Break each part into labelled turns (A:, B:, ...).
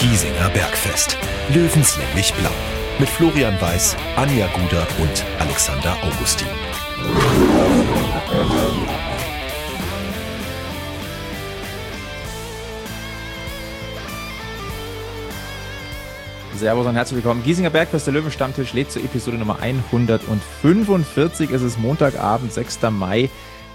A: Giesinger Bergfest. Löwenslänglich Blau. Mit Florian Weiß, Anja Guder und Alexander Augustin.
B: Servus und herzlich willkommen. Giesinger Bergfest, der Löwenstammtisch, lädt zur Episode Nummer 145. Es ist Montagabend, 6. Mai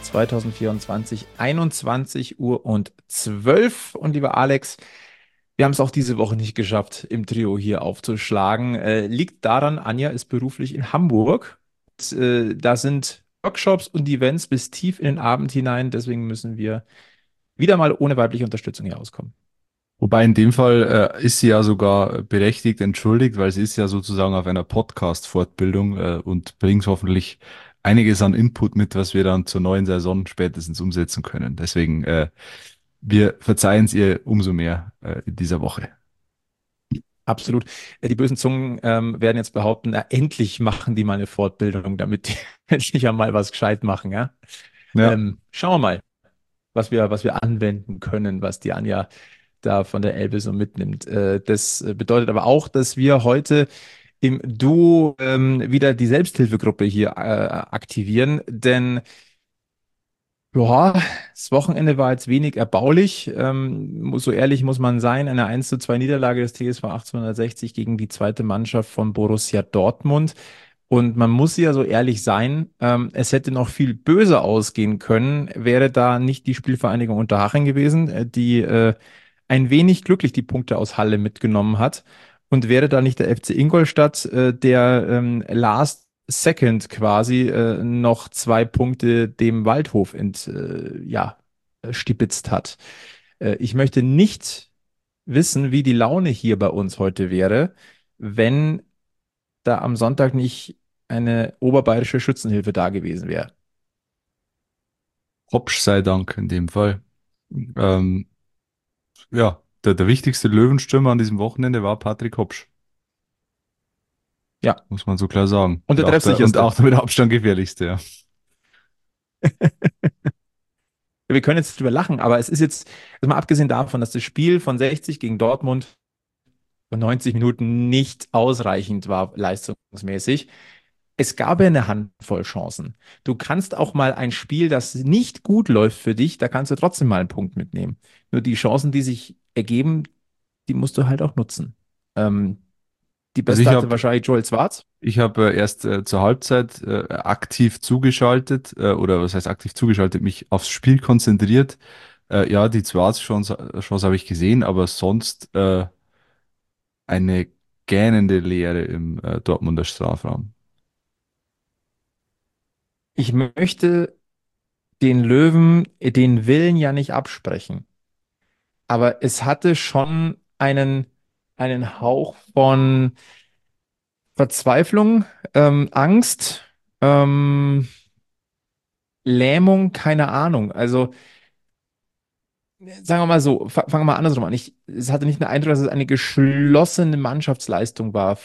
B: 2024, 21 Uhr und 12. Und lieber Alex, wir haben es auch diese Woche nicht geschafft, im Trio hier aufzuschlagen. Liegt daran, Anja ist beruflich in Hamburg. Da sind Workshops und Events bis tief in den Abend hinein. Deswegen müssen wir wieder mal ohne weibliche Unterstützung hier auskommen.
C: Wobei in dem Fall ist sie ja sogar berechtigt entschuldigt, weil sie ist ja sozusagen auf einer Podcast-Fortbildung und bringt hoffentlich einiges an Input mit, was wir dann zur neuen Saison spätestens umsetzen können. Deswegen, wir verzeihen es ihr umso mehr in dieser Woche.
B: Absolut. Die bösen Zungen werden jetzt behaupten, na, endlich machen die mal eine Fortbildung, damit die endlich einmal was gescheit machen, ja.
C: Ja,
B: Schauen wir mal, was wir anwenden können, was die Anja da von der Elbe so mitnimmt. Das bedeutet aber auch, dass wir heute im Duo wieder die Selbsthilfegruppe hier aktivieren, denn ja, das Wochenende war jetzt wenig erbaulich. So ehrlich muss man sein. Eine 1:2 Niederlage des TSV 1860 gegen die zweite Mannschaft von Borussia Dortmund. Und man muss ja so ehrlich sein, es hätte noch viel böser ausgehen können, wäre da nicht die Spielvereinigung Unterhaching gewesen, die ein wenig glücklich die Punkte aus Halle mitgenommen hat. Und wäre da nicht der FC Ingolstadt, der last second quasi noch 2 Punkte dem Waldhof stibitzt hat. Ich möchte nicht wissen, wie die Laune hier bei uns heute wäre, wenn da am Sonntag nicht eine oberbayerische Schützenhilfe da gewesen wäre.
C: Hopsch sei Dank in dem Fall. Ähm, ja, der wichtigste Löwenstürmer an diesem Wochenende war Patrick Hopsch,
B: Ja,
C: muss man so klar sagen.
B: und der
C: Und
B: treffsicherste.
C: auch der mit Abstand gefährlichste, ja.
B: Wir können jetzt drüber lachen, aber es ist jetzt, also mal abgesehen davon, dass das Spiel von 60 gegen Dortmund von 90 Minuten nicht ausreichend war, leistungsmäßig. Es gab ja eine Handvoll Chancen. Du kannst auch mal ein Spiel, das nicht gut läuft für dich, da kannst du trotzdem mal einen Punkt mitnehmen. Nur die Chancen, die sich ergeben, die musst du halt auch nutzen. Ähm, die
C: Also
B: beste hatte wahrscheinlich Joel Schwarz.
C: ich habe erst zur Halbzeit aktiv zugeschaltet, oder was heißt aktiv zugeschaltet, mich aufs Spiel konzentriert. Ja, die Chance habe ich gesehen, aber sonst eine gähnende Leere im Dortmunder Strafraum.
B: Ich möchte den Löwen den Willen ja nicht absprechen, aber es hatte schon einen Hauch von Verzweiflung, Angst, Lähmung, keine Ahnung. Also sagen wir mal so, fangen wir mal andersrum an. Es hatte nicht den Eindruck, dass es eine geschlossene Mannschaftsleistung war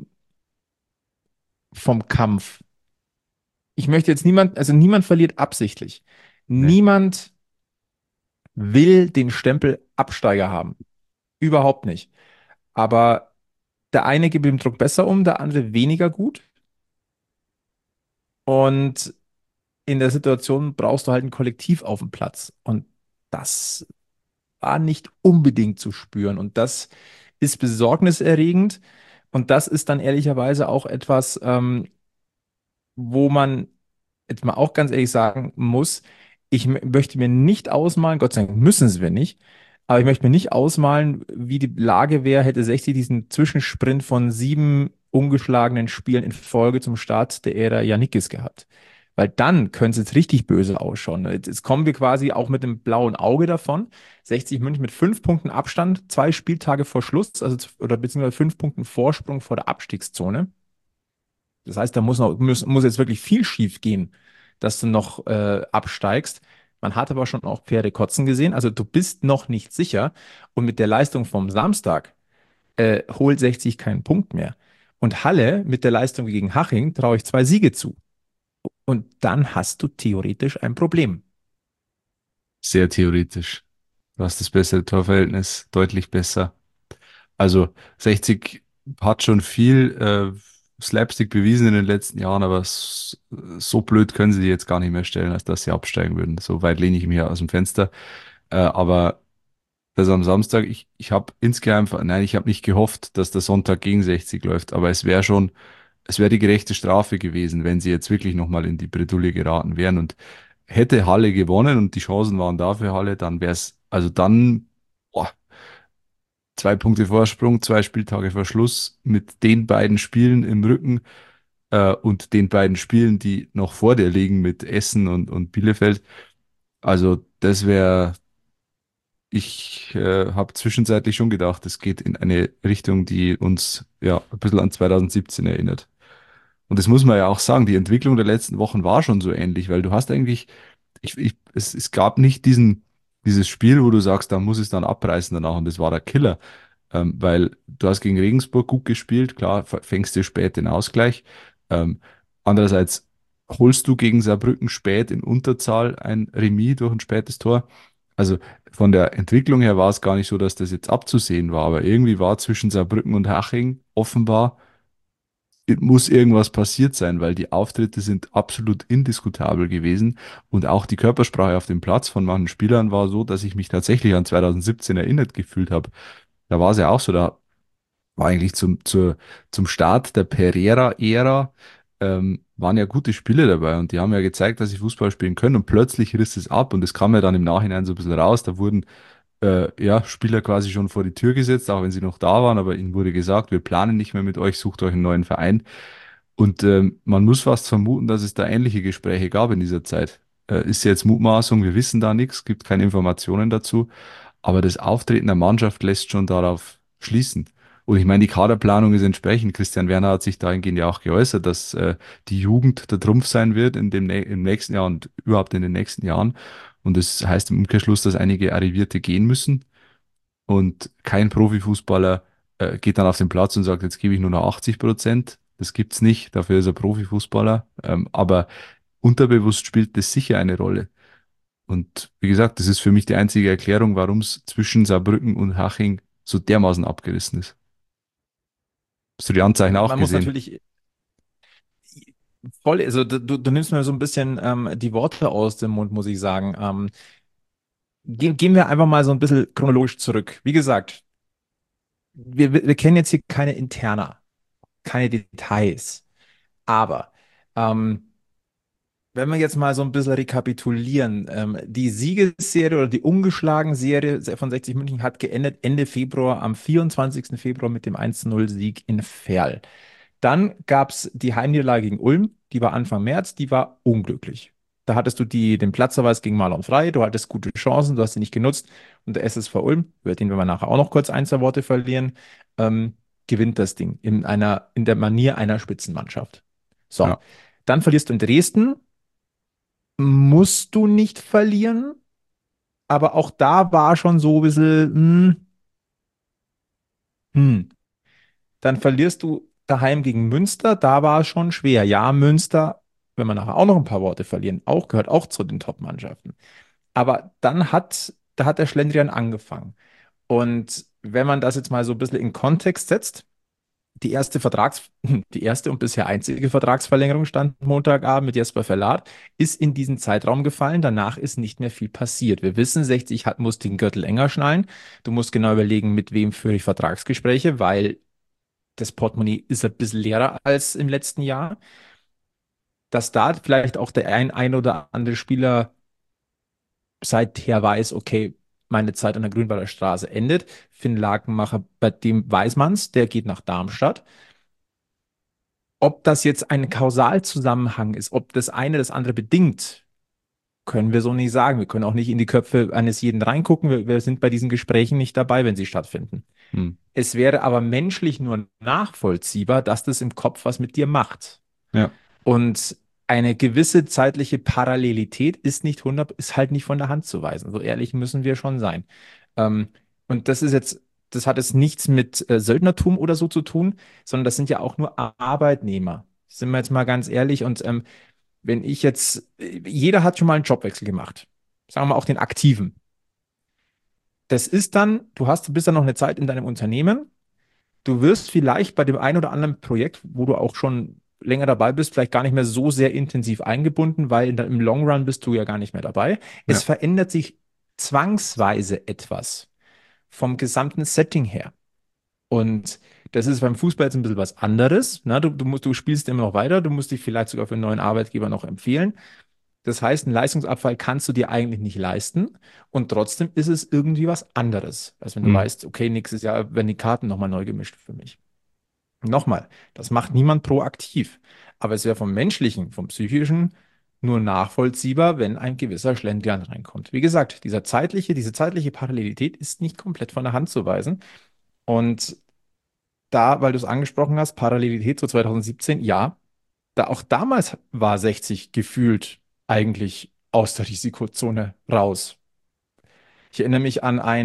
B: vom Kampf. Ich möchte jetzt also niemand verliert absichtlich.
C: Nee.
B: Niemand will den Stempel Absteiger haben. Überhaupt nicht. Aber der eine gibt den Druck besser um, der andere weniger gut. Und in der Situation brauchst du halt ein Kollektiv auf dem Platz. Und das war nicht unbedingt zu spüren. Und das ist besorgniserregend. Und das ist dann ehrlicherweise auch etwas, wo man jetzt mal auch ganz ehrlich sagen muss, ich möchte mir nicht ausmalen, Gott sei Dank müssen wir nicht, aber ich möchte mir nicht ausmalen, wie die Lage wäre, hätte 60 diesen Zwischensprint von 7 ungeschlagenen Spielen in Folge zum Start der Ära Jannikis gehabt. Weil dann könnte es jetzt richtig böse ausschauen. Jetzt kommen wir quasi auch mit dem blauen Auge davon. 60 München mit 5 Punkten Abstand, 2 Spieltage vor Schluss, oder beziehungsweise 5 Punkten Vorsprung vor der Abstiegszone. Das heißt, da muss jetzt wirklich viel schief gehen, dass du noch absteigst. Man hat aber schon auch Pferde kotzen gesehen. Also du bist noch nicht sicher. Und mit der Leistung vom Samstag holt 60 keinen Punkt mehr. Und Halle mit der Leistung gegen Haching traue ich 2 Siege zu. Und dann hast du theoretisch ein Problem.
C: Sehr theoretisch. Du hast das bessere Torverhältnis, deutlich besser. Also 60 hat schon viel Slapstick bewiesen in den letzten Jahren, aber so blöd können sie die jetzt gar nicht mehr stellen, als dass sie absteigen würden. So weit lehne ich mich aus dem Fenster. Aber das am Samstag, ich habe insgeheim, nein, ich habe nicht gehofft, dass der Sonntag gegen 60 läuft, aber es wäre die gerechte Strafe gewesen, wenn sie jetzt wirklich nochmal in die Bredouille geraten wären. Und hätte Halle gewonnen und die Chancen waren da für Halle, dann wäre es, also dann, boah, 2 Punkte Vorsprung, 2 Spieltage vor Schluss mit den beiden Spielen im Rücken und den beiden Spielen, die noch vor dir liegen mit Essen und Bielefeld. Also das wäre, ich habe zwischenzeitlich schon gedacht, es geht in eine Richtung, die uns ja ein bisschen an 2017 erinnert. Und das muss man ja auch sagen, die Entwicklung der letzten Wochen war schon so ähnlich, weil du hast eigentlich, es gab nicht dieses Spiel, wo du sagst, da muss es dann abreißen danach und das war der Killer. Weil du hast gegen Regensburg gut gespielt, klar, fängst du spät den Ausgleich. Ähm, Andererseits holst du gegen Saarbrücken spät in Unterzahl ein Remis durch ein spätes Tor. Also von der Entwicklung her war es gar nicht so, dass das jetzt abzusehen war, aber irgendwie war zwischen Saarbrücken und Haching offenbar muss irgendwas passiert sein, weil die Auftritte sind absolut indiskutabel gewesen und auch die Körpersprache auf dem Platz von manchen Spielern war so, dass ich mich tatsächlich an 2017 erinnert gefühlt habe. Da war es ja auch so, da war eigentlich zum Start der Pereira-Ära waren ja gute Spiele dabei und die haben ja gezeigt, dass sie Fußball spielen können und plötzlich riss es ab und es kam ja dann im Nachhinein so ein bisschen raus, da wurden ja, Spieler quasi schon vor die Tür gesetzt, auch wenn sie noch da waren, aber ihnen wurde gesagt, wir planen nicht mehr mit euch, sucht euch einen neuen Verein. Und man muss fast vermuten, dass es da ähnliche Gespräche gab in dieser Zeit. Ist jetzt Mutmaßung, wir wissen da nichts, gibt keine Informationen dazu, aber das Auftreten der Mannschaft lässt schon darauf schließen. Und ich meine, die Kaderplanung ist entsprechend. Christian Werner hat sich dahingehend ja auch geäußert, dass die Jugend der Trumpf sein wird im nächsten Jahr und überhaupt in den nächsten Jahren. Und das heißt im Umkehrschluss, dass einige Arrivierte gehen müssen und kein Profifußballer geht dann auf den Platz und sagt, jetzt gebe ich nur noch 80%. Das gibt's nicht, dafür ist er Profifußballer. Aber unterbewusst spielt das sicher eine Rolle. Und wie gesagt, das ist für mich die einzige Erklärung, warum es zwischen Saarbrücken und Haching so dermaßen abgerissen ist. Hast du die Anzeichen auch
B: Man muss
C: gesehen?
B: natürlich voll, also du nimmst mir so ein bisschen die Worte aus dem Mund, muss ich sagen. Gehen wir einfach mal so ein bisschen chronologisch zurück. Wie gesagt, wir kennen jetzt hier keine Interna, keine Details. Aber ähm, wenn wir jetzt mal so ein bisschen rekapitulieren, die Siegesserie oder die ungeschlagen Serie von 60 München hat geendet Ende Februar, am 24. Februar mit dem 1:0 Sieg in Verl. Dann gab es die Heimniederlage gegen Ulm, die war Anfang März, die war unglücklich. Da hattest du den Platzverweis gegen Marlon Frey, du hattest gute Chancen, du hast sie nicht genutzt und der SSV Ulm, über den wir nachher auch noch kurz ein, zwei Worte verlieren, ähm, gewinnt das Ding in der Manier einer Spitzenmannschaft. So,
C: Ja.
B: dann verlierst du in Dresden, musst du nicht verlieren, aber auch da war schon so ein bisschen, hm. Dann verlierst du daheim gegen Münster, da war es schon schwer. Ja, Münster, wenn wir nachher auch noch ein paar Worte verlieren, gehört auch zu den Top-Mannschaften. Aber da hat der Schlendrian angefangen. Und wenn man das jetzt mal so ein bisschen in Kontext setzt, die erste und bisher einzige Vertragsverlängerung stand Montagabend mit Jesper Verlat, ist in diesen Zeitraum gefallen. Danach ist nicht mehr viel passiert. Wir wissen, 60 muss den Gürtel enger schnallen. Du musst genau überlegen, mit wem führe ich Vertragsgespräche, weil das Portemonnaie ist ein bisschen leerer als im letzten Jahr. Dass da vielleicht auch der ein oder andere Spieler seither weiß, okay, meine Zeit an der Grünwalder Straße endet. Finn Lakenmacher, bei dem weiß man's, der geht nach Darmstadt. Ob das jetzt ein Kausalzusammenhang ist, ob das eine das andere bedingt, können wir so nicht sagen. Wir können auch nicht in die Köpfe eines jeden reingucken. Wir sind bei diesen Gesprächen nicht dabei, wenn sie stattfinden.
C: Hm.
B: Es wäre aber menschlich nur nachvollziehbar, dass das im Kopf was mit dir macht.
C: Ja.
B: Und eine gewisse zeitliche Parallelität ist halt nicht von der Hand zu weisen. So ehrlich müssen wir schon sein. Ähm, und das hat jetzt nichts mit Söldnertum oder so zu tun, sondern das sind ja auch nur Arbeitnehmer. Sind wir jetzt mal ganz ehrlich. Und wenn ich jetzt, jeder hat schon mal einen Jobwechsel gemacht. Sagen wir mal auch den aktiven. Das ist dann, bist dann noch eine Zeit in deinem Unternehmen. du wirst vielleicht bei dem einen oder anderen Projekt, wo du auch schon länger dabei bist, vielleicht gar nicht mehr so sehr intensiv eingebunden, weil im Long Run bist du ja gar nicht mehr dabei. Es
C: Ja,
B: verändert sich zwangsweise etwas vom gesamten Setting her. Und das ist beim Fußball jetzt ein bisschen was anderes. Ne? Du spielst immer noch weiter, du musst dich vielleicht sogar für einen neuen Arbeitgeber noch empfehlen. Das heißt, einen Leistungsabfall kannst du dir eigentlich nicht leisten und trotzdem ist es irgendwie was anderes, als wenn du
C: mhm.
B: weißt, okay, nächstes Jahr werden die Karten nochmal neu gemischt für mich. Nochmal, das macht niemand proaktiv, aber es wäre vom menschlichen, vom psychischen nur nachvollziehbar, wenn ein gewisser Schlendrian reinkommt. Wie gesagt, diese zeitliche Parallelität ist nicht komplett von der Hand zu weisen und da, weil du es angesprochen hast, Parallelität zu 2017, ja, da auch damals war 60 gefühlt eigentlich aus der Risikozone raus. Ich erinnere mich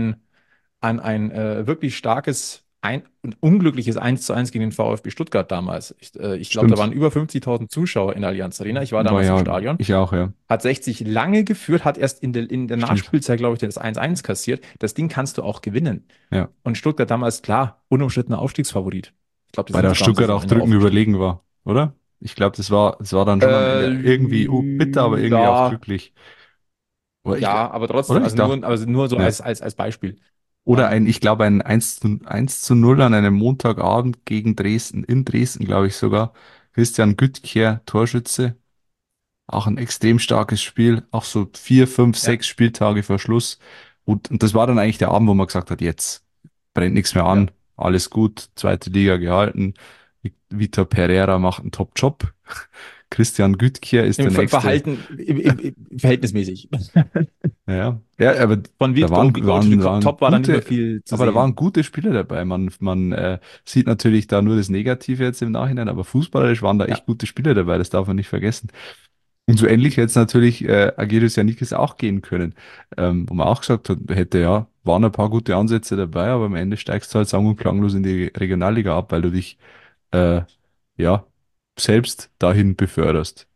B: an ein wirklich starkes und unglückliches 1:1 gegen den VfB Stuttgart damals. Ich glaube, da waren
C: Stimmt.
B: über 50.000 Zuschauer in der Allianz Arena. Ich war
C: War
B: damals im
C: ja,
B: Stadion.
C: ich auch, ja.
B: Hat 60 lange geführt, hat erst in der
C: Stimmt.
B: Nachspielzeit, glaube ich, das 1:1 kassiert. Das Ding kannst du auch gewinnen.
C: Ja.
B: Und Stuttgart damals, klar, unumstrittener Aufstiegsfavorit. Ich glaube, die
C: Weil
B: sind
C: der
B: sogar am
C: Stuttgart auch
B: Saisonende
C: drücken
B: aufgestiegen.
C: überlegen war, oder? Ich glaube, das war dann schon am
B: Äh,
C: Ende irgendwie bitter, aber irgendwie auch
B: ja,
C: glücklich. Oder ich,
B: ja, aber trotzdem,
C: oder? Ich dachte,
B: also nur so
C: ja.
B: als Beispiel.
C: Oder
B: Ähm,
C: ich glaube, ein 1:0 an einem Montagabend gegen Dresden, in Dresden, glaube ich sogar. Christian Güttker, Torschütze. Auch ein extrem starkes Spiel. Auch so 4, 5,
B: ja,
C: 6 Spieltage vor Schluss. Und das war dann eigentlich der Abend, wo man gesagt hat, jetzt brennt nichts mehr
B: ja.
C: an. Alles gut. Zweite Liga gehalten. Vitor Pereira macht einen Top-Job. Christian Güttker ist
B: Im
C: der nächste.
B: Verhalten, verhältnismäßig.
C: Ja, ja, aber
B: Von
C: da
B: Victor Hugo to
C: waren
B: Top war da nicht mehr
C: gute,
B: viel zu
C: aber da waren
B: sehen.
C: gute Spieler dabei. Man sieht natürlich da nur das Negative jetzt im Nachhinein, aber fußballerisch waren da echt
B: Ja.
C: gute Spieler dabei, das darf man nicht vergessen. Und so ähnlich hätte es natürlich Agiris Janikis auch gehen können. Wo man auch gesagt hat, hätte ja, waren ein paar gute Ansätze dabei, aber am Ende steigst du halt sang- und klanglos in die Regionalliga ab, weil du dich äh, ja selbst dahin beförderst.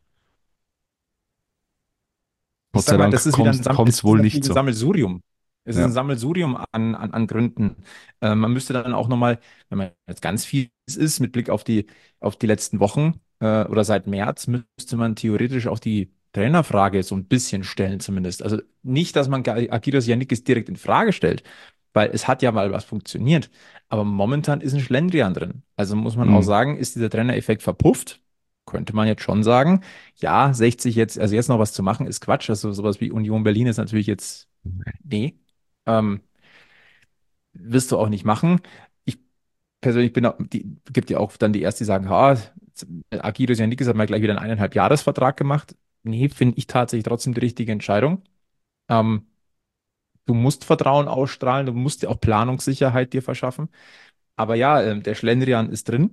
B: Ich
C: Gott sei
B: sag mal,
C: Dank
B: es
C: kommt's
B: ist
C: wohl
B: natürlich
C: nicht
B: ein
C: so.
B: Sammelsurium. Es ist ein
C: Ja.
B: Sammelsurium an Gründen. Man müsste dann auch nochmal, wenn man jetzt ganz fies ist, mit Blick auf die letzten Wochen oder seit März, müsste man theoretisch auch die Trainerfrage so ein bisschen stellen, zumindest. Also nicht, dass man Agiros Yannickis direkt in Frage stellt, weil es hat ja mal was funktioniert. Aber momentan ist ein Schlendrian drin. Also muss man auch
C: Hm.
B: sagen, ist dieser Trainereffekt verpufft? Könnte man jetzt schon sagen. Ja, 60 jetzt, also jetzt noch was zu machen, ist Quatsch. Also sowas wie Union Berlin ist natürlich jetzt, nee, ähm, wirst du auch nicht machen. Ich persönlich gibt ja auch dann die Ersten, die sagen, ha, Agiros Yannickis hat mal gleich wieder einen 1,5-Jahres-Vertrag gemacht. Nee, finde ich tatsächlich trotzdem die richtige Entscheidung. Ähm, Du musst Vertrauen ausstrahlen, du musst dir auch Planungssicherheit dir verschaffen. Aber ja, der Schlendrian ist drin.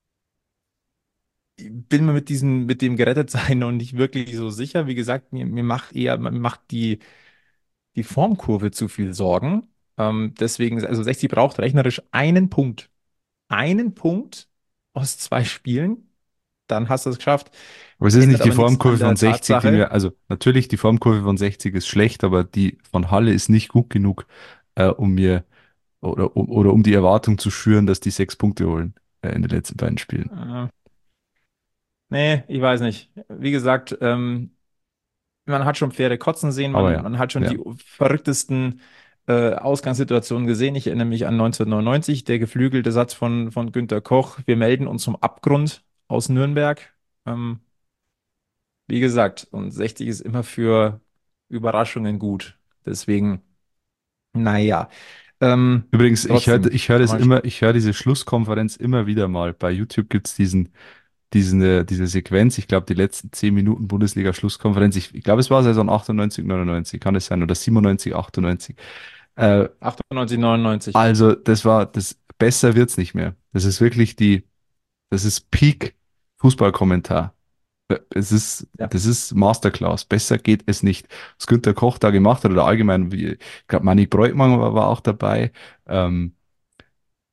B: Ich bin mir mit dem Gerettetsein noch nicht wirklich so sicher. Wie gesagt, mir macht die Formkurve zu viel Sorgen. Deswegen, also 60 braucht rechnerisch einen Punkt. Einen Punkt aus 2 Spielen, dann hast du es geschafft.
C: Aber es ist
B: Ändert
C: nicht die
B: aber nichts
C: Formkurve
B: an
C: von
B: der
C: 60, die
B: Tatsache.
C: mir, also natürlich die Formkurve von 60 ist schlecht, aber die von Halle ist nicht gut genug, um mir oder um die Erwartung zu schüren, dass die 6 Punkte holen in den letzten beiden Spielen.
B: Äh, nee, ich weiß nicht. Wie gesagt, man hat schon Pferde kotzen sehen,
C: Aber
B: man,
C: ja,
B: man hat schon
C: ja.
B: die verrücktesten Ausgangssituationen gesehen. Ich erinnere mich an 1999, der geflügelte Satz von Günter Koch, wir melden uns zum Abgrund aus Nürnberg. Ähm, Wie gesagt, und 60 ist immer für Überraschungen gut. Deswegen, naja.
C: Übrigens,
B: Trotzdem, nochmal,
C: ich höre diese Schlusskonferenz immer wieder mal. Bei YouTube gibt's diese Sequenz, ich glaube, die letzten 10 Minuten Bundesliga-Schlusskonferenz. Ich glaube, es war Saison 98, 99, kann es sein, oder 97, 98. Äh,
B: 98, 99.
C: also, besser wird's nicht mehr. Das ist Peak Fußballkommentar.
B: Ja.
C: Das ist Masterclass. Besser geht es nicht. Was Günter Koch da gemacht hat, oder allgemein, ich glaube, Manni Breukmann war auch dabei. Ähm,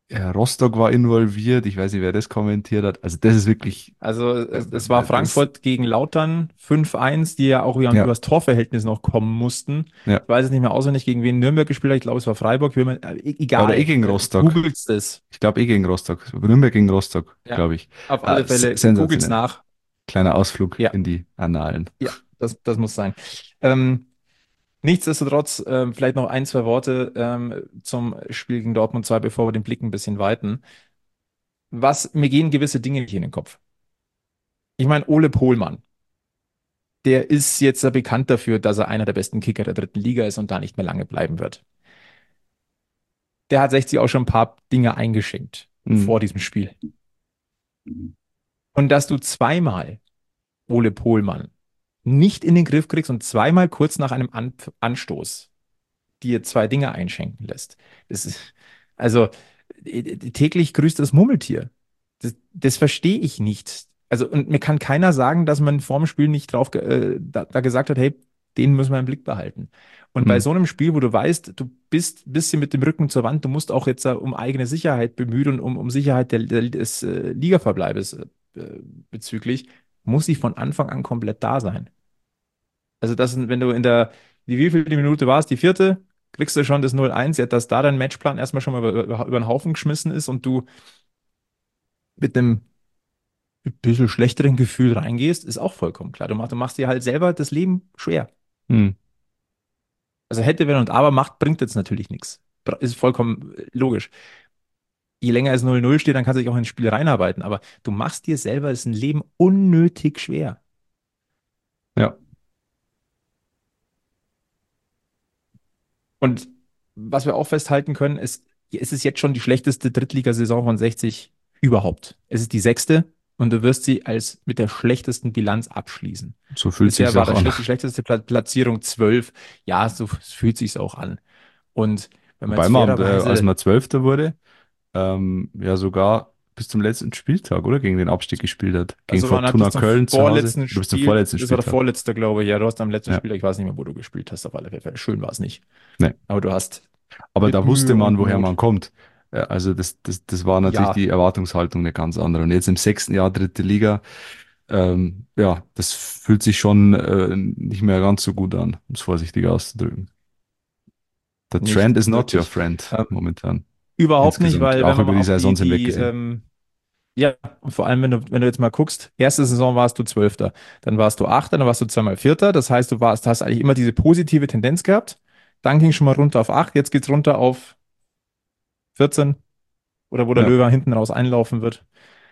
C: Rostock war involviert. Ich weiß nicht, wer das kommentiert hat. Also das ist wirklich,
B: Also es war
C: das,
B: Frankfurt gegen Lautern 5-1, die ja auch über
C: ja,
B: das Torverhältnis noch kommen mussten.
C: ja.
B: Ich weiß es nicht mehr auswendig, gegen wen Nürnberg gespielt hat. Ich glaube, es war Freiburg.
C: Ja, oder eh
B: Egal.
C: gegen Rostock.
B: Googelt's das.
C: Ich glaube eh gegen Rostock. Nürnberg gegen Rostock,
B: Ja,
C: glaube ich.
B: auf alle Fälle. Googelt's
C: Sensationell.
B: nach.
C: Kleiner Ausflug
B: Ja,
C: in die Annalen.
B: ja, das muss sein. Ähm, nichtsdestotrotz, vielleicht noch ein, zwei Worte zum Spiel gegen Dortmund 2, bevor wir den Blick ein bisschen weiten. Mir gehen gewisse Dinge nicht in den Kopf. Ich meine, Ole Pohlmann, der ist jetzt ja bekannt dafür, dass er einer der besten Kicker der dritten Liga ist und da nicht mehr lange bleiben wird. Der hat 60 auch schon ein paar Dinge eingeschenkt
C: Mhm.
B: vor diesem Spiel. Und dass du zweimal Ole Pohlmann nicht in den Griff kriegst und zweimal kurz nach einem Anstoß dir zwei Dinge einschenken lässt. Das ist, also täglich grüßt das Murmeltier. Das verstehe ich nicht. Also, und mir kann keiner sagen, dass man vorm Spiel nicht da gesagt hat, hey, den müssen wir im Blick behalten. Und bei
C: Mhm.
B: so einem Spiel, wo du weißt, du bist ein bisschen mit dem Rücken zur Wand, du musst auch jetzt um eigene Sicherheit bemüht und um Sicherheit des Ligaverbleibes bezüglich, muss sie von Anfang an komplett da sein. Also, wenn du die wievielte Minute war es, die vierte, kriegst du schon das 0-1, ja, dass da dein Matchplan erstmal schon mal über den Haufen geschmissen ist und du mit einem bisschen schlechteren Gefühl reingehst, ist auch vollkommen klar. Du machst dir halt selber das Leben schwer.
C: Mhm.
B: Also hätte, wenn und aber macht, bringt jetzt natürlich nichts. Ist vollkommen logisch. Je länger es 0-0 steht, dann kannst du dich auch ins Spiel reinarbeiten. Aber du machst dir selber das Leben unnötig schwer.
C: Ja,
B: Und was wir auch festhalten können, es ist jetzt schon die schlechteste Drittligasaison von 60 überhaupt. Es ist die sechste und du wirst sie als mit der schlechtesten Bilanz abschließen.
C: so fühlt
B: Bisher
C: sich's
B: war
C: auch an.
B: die schlechteste Platzierung 12. Ja, so fühlt sich's auch an. Und wenn man
C: Wobei
B: jetzt
C: man, als
B: fairerweise,
C: man Zwölfter wurde, ja sogar bis zum letzten Spieltag, oder? Gegen den Abstieg gespielt hat. Gegen
B: also waren halt bis
C: Fortuna
B: zum
C: Köln zu Hause.
B: vorletzten
C: Oder bis zum
B: Spiel,
C: vorletzten
B: das war der
C: Spieltag.
B: vorletzte, glaube ich. Ja, du hast am letzten
C: Ja,
B: Spiel, ich weiß nicht mehr, wo du gespielt hast, auf alle Fälle. Schön war es nicht.
C: ne.
B: Aber du hast
C: Aber
B: mit
C: da wusste
B: Mühe
C: man,
B: und
C: woher man
B: Not,
C: kommt. Also das war natürlich
B: ja,
C: die Erwartungshaltung eine ganz andere. Und jetzt im 6. Jahr dritte Liga, ja, das fühlt sich schon nicht mehr ganz so gut an, um es vorsichtig auszudrücken. Der Trend
B: nicht
C: is not your
B: wirklich.
C: friend
B: Ähm,
C: momentan.
B: Überhaupt nicht,
C: Insgesamt,
B: weil wenn
C: auch
B: man
C: über
B: mal
C: die
B: auch
C: Saisons hinweg gesehen.
B: ja, und vor allem, wenn du jetzt mal guckst, erste Saison warst du Zwölfter, dann warst du Achter, dann warst du zweimal Vierter, das heißt, hast eigentlich immer diese positive Tendenz gehabt, dann ging es schon mal runter auf 8, jetzt geht es runter auf 14 oder wo der
C: Ja,
B: Löwe hinten raus einlaufen wird.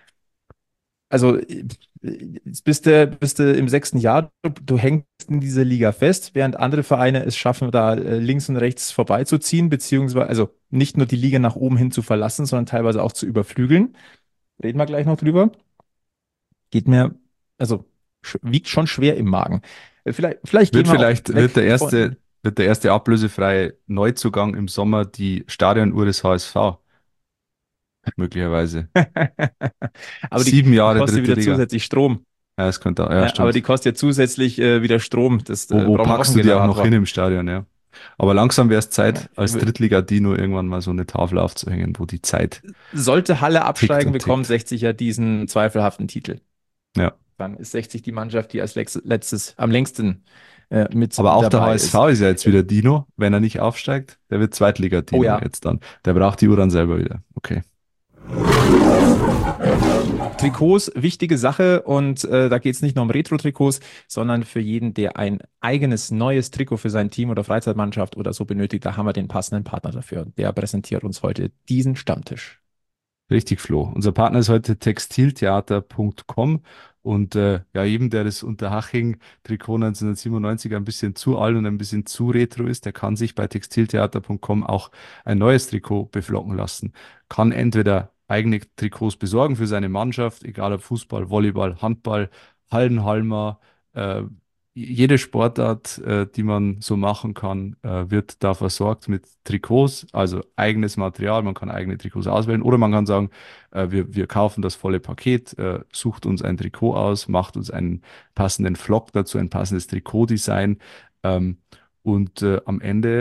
B: Also jetzt bist du im sechsten Jahr, du hängst in dieser Liga fest, während andere Vereine es schaffen, da links und rechts vorbeizuziehen, beziehungsweise also nicht nur die Liga nach oben hin zu verlassen, sondern teilweise auch zu überflügeln. Reden wir gleich noch drüber. Geht mir, also wiegt schon schwer im Magen. Vielleicht gehen
C: wird
B: wir auch
C: vielleicht,
B: weg von.
C: wird der erste ablösefreie Neuzugang im Sommer die Stadionuhr des HSV, möglicherweise.
B: Aber die,
C: Sieben
B: die
C: Jahre
B: kostet
C: dritte
B: wieder
C: Liga.
B: zusätzlich Strom.
C: Ja, das könnte, ja,
B: Aber die
C: stimmt.
B: kostet ja zusätzlich wieder Strom. Das
C: Wo
B: braucht man noch
C: packst
B: einen
C: du die auch noch hin
B: Generator.
C: im Stadion, ja? Aber langsam wäre es
B: Ja,
C: Zeit, als Drittliga-Dino irgendwann mal so eine Tafel aufzuhängen, wo die Zeit
B: sollte Halle
C: tickt
B: absteigen,
C: und
B: bekommt
C: tickt.
B: 60 ja diesen zweifelhaften Titel.
C: Ja.
B: Dann ist 60 die Mannschaft, die als letztes am längsten mit
C: Aber auch der
B: dabei ist.
C: HSV ist ja jetzt wieder Dino, wenn er nicht aufsteigt. Der wird
B: Oh
C: Zweitliga-Dino
B: ja,
C: jetzt dann. Der braucht die Uhr dann selber wieder. Okay.
B: Trikots, wichtige Sache und da geht es nicht nur um Retro-Trikots, sondern für jeden, der ein eigenes neues Trikot für sein Team oder Freizeitmannschaft oder so benötigt, da haben wir den passenden Partner dafür. Der präsentiert uns heute diesen Stammtisch.
C: Richtig, Flo. Unser Partner ist heute textiltheater.com und ja, jedem, der das Unterhaching-Trikot 1997 ein bisschen zu alt und ein bisschen zu retro ist, der kann sich bei textiltheater.com auch ein neues Trikot beflocken lassen. Kann entweder eigene Trikots besorgen für seine Mannschaft, egal ob Fußball, Volleyball, Handball, Hallenhalmer, jede Sportart, die man so machen kann, wird da versorgt mit Trikots, also eigenes Material. Man kann eigene Trikots auswählen oder man kann sagen, wir kaufen das volle Paket, sucht uns ein Trikot aus, macht uns einen passenden Flock dazu, ein passendes Trikotdesign. Ähm, und am Ende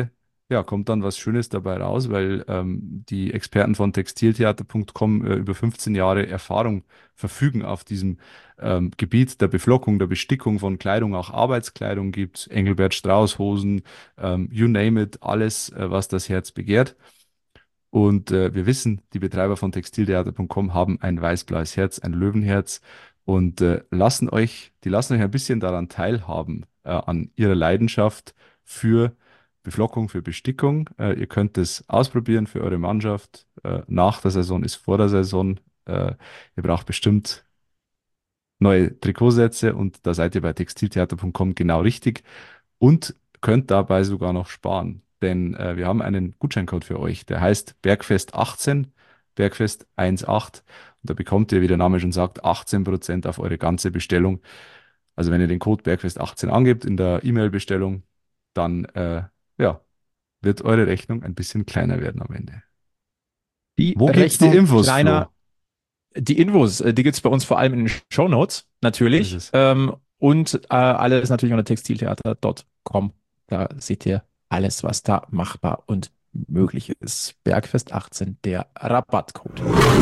C: ja, kommt dann was Schönes dabei raus, weil die Experten von Textiltheater.com über 15 Jahre Erfahrung verfügen auf diesem Gebiet der Beflockung, der Bestickung von Kleidung, auch Arbeitskleidung gibt, Engelbert Strauß Hosen, you name it, alles, was das Herz begehrt. Und wir wissen, die Betreiber von Textiltheater.com haben ein weiß-blaues Herz, ein Löwenherz und die lassen euch ein bisschen daran teilhaben, an ihrer Leidenschaft für Beflockung, für Bestickung. Ihr könnt es ausprobieren für eure Mannschaft. Nach der Saison ist vor der Saison. Ihr braucht bestimmt neue Trikotsätze und da seid ihr bei textiltheater.com genau richtig und könnt dabei sogar noch sparen. Denn wir haben einen Gutscheincode für euch, der heißt Bergfest 18, Bergfest 18. Und da bekommt ihr, wie der Name schon sagt, 18% auf eure ganze Bestellung. Also wenn ihr den Code Bergfest 18 angebt in der E-Mail-Bestellung, dann ja, wird eure Rechnung ein bisschen kleiner werden am Ende.
B: Die
C: Wo gibt's die
B: Rechnung
C: Infos, Flo?
B: kleiner. Die Infos, die gibt es bei uns vor allem in den Shownotes,
C: So ist
B: natürlich.
C: es.
B: Und alles natürlich unter textiltheater.com. Da seht ihr alles, was da machbar und möglich ist. Bergfest 18, der Rabattcode.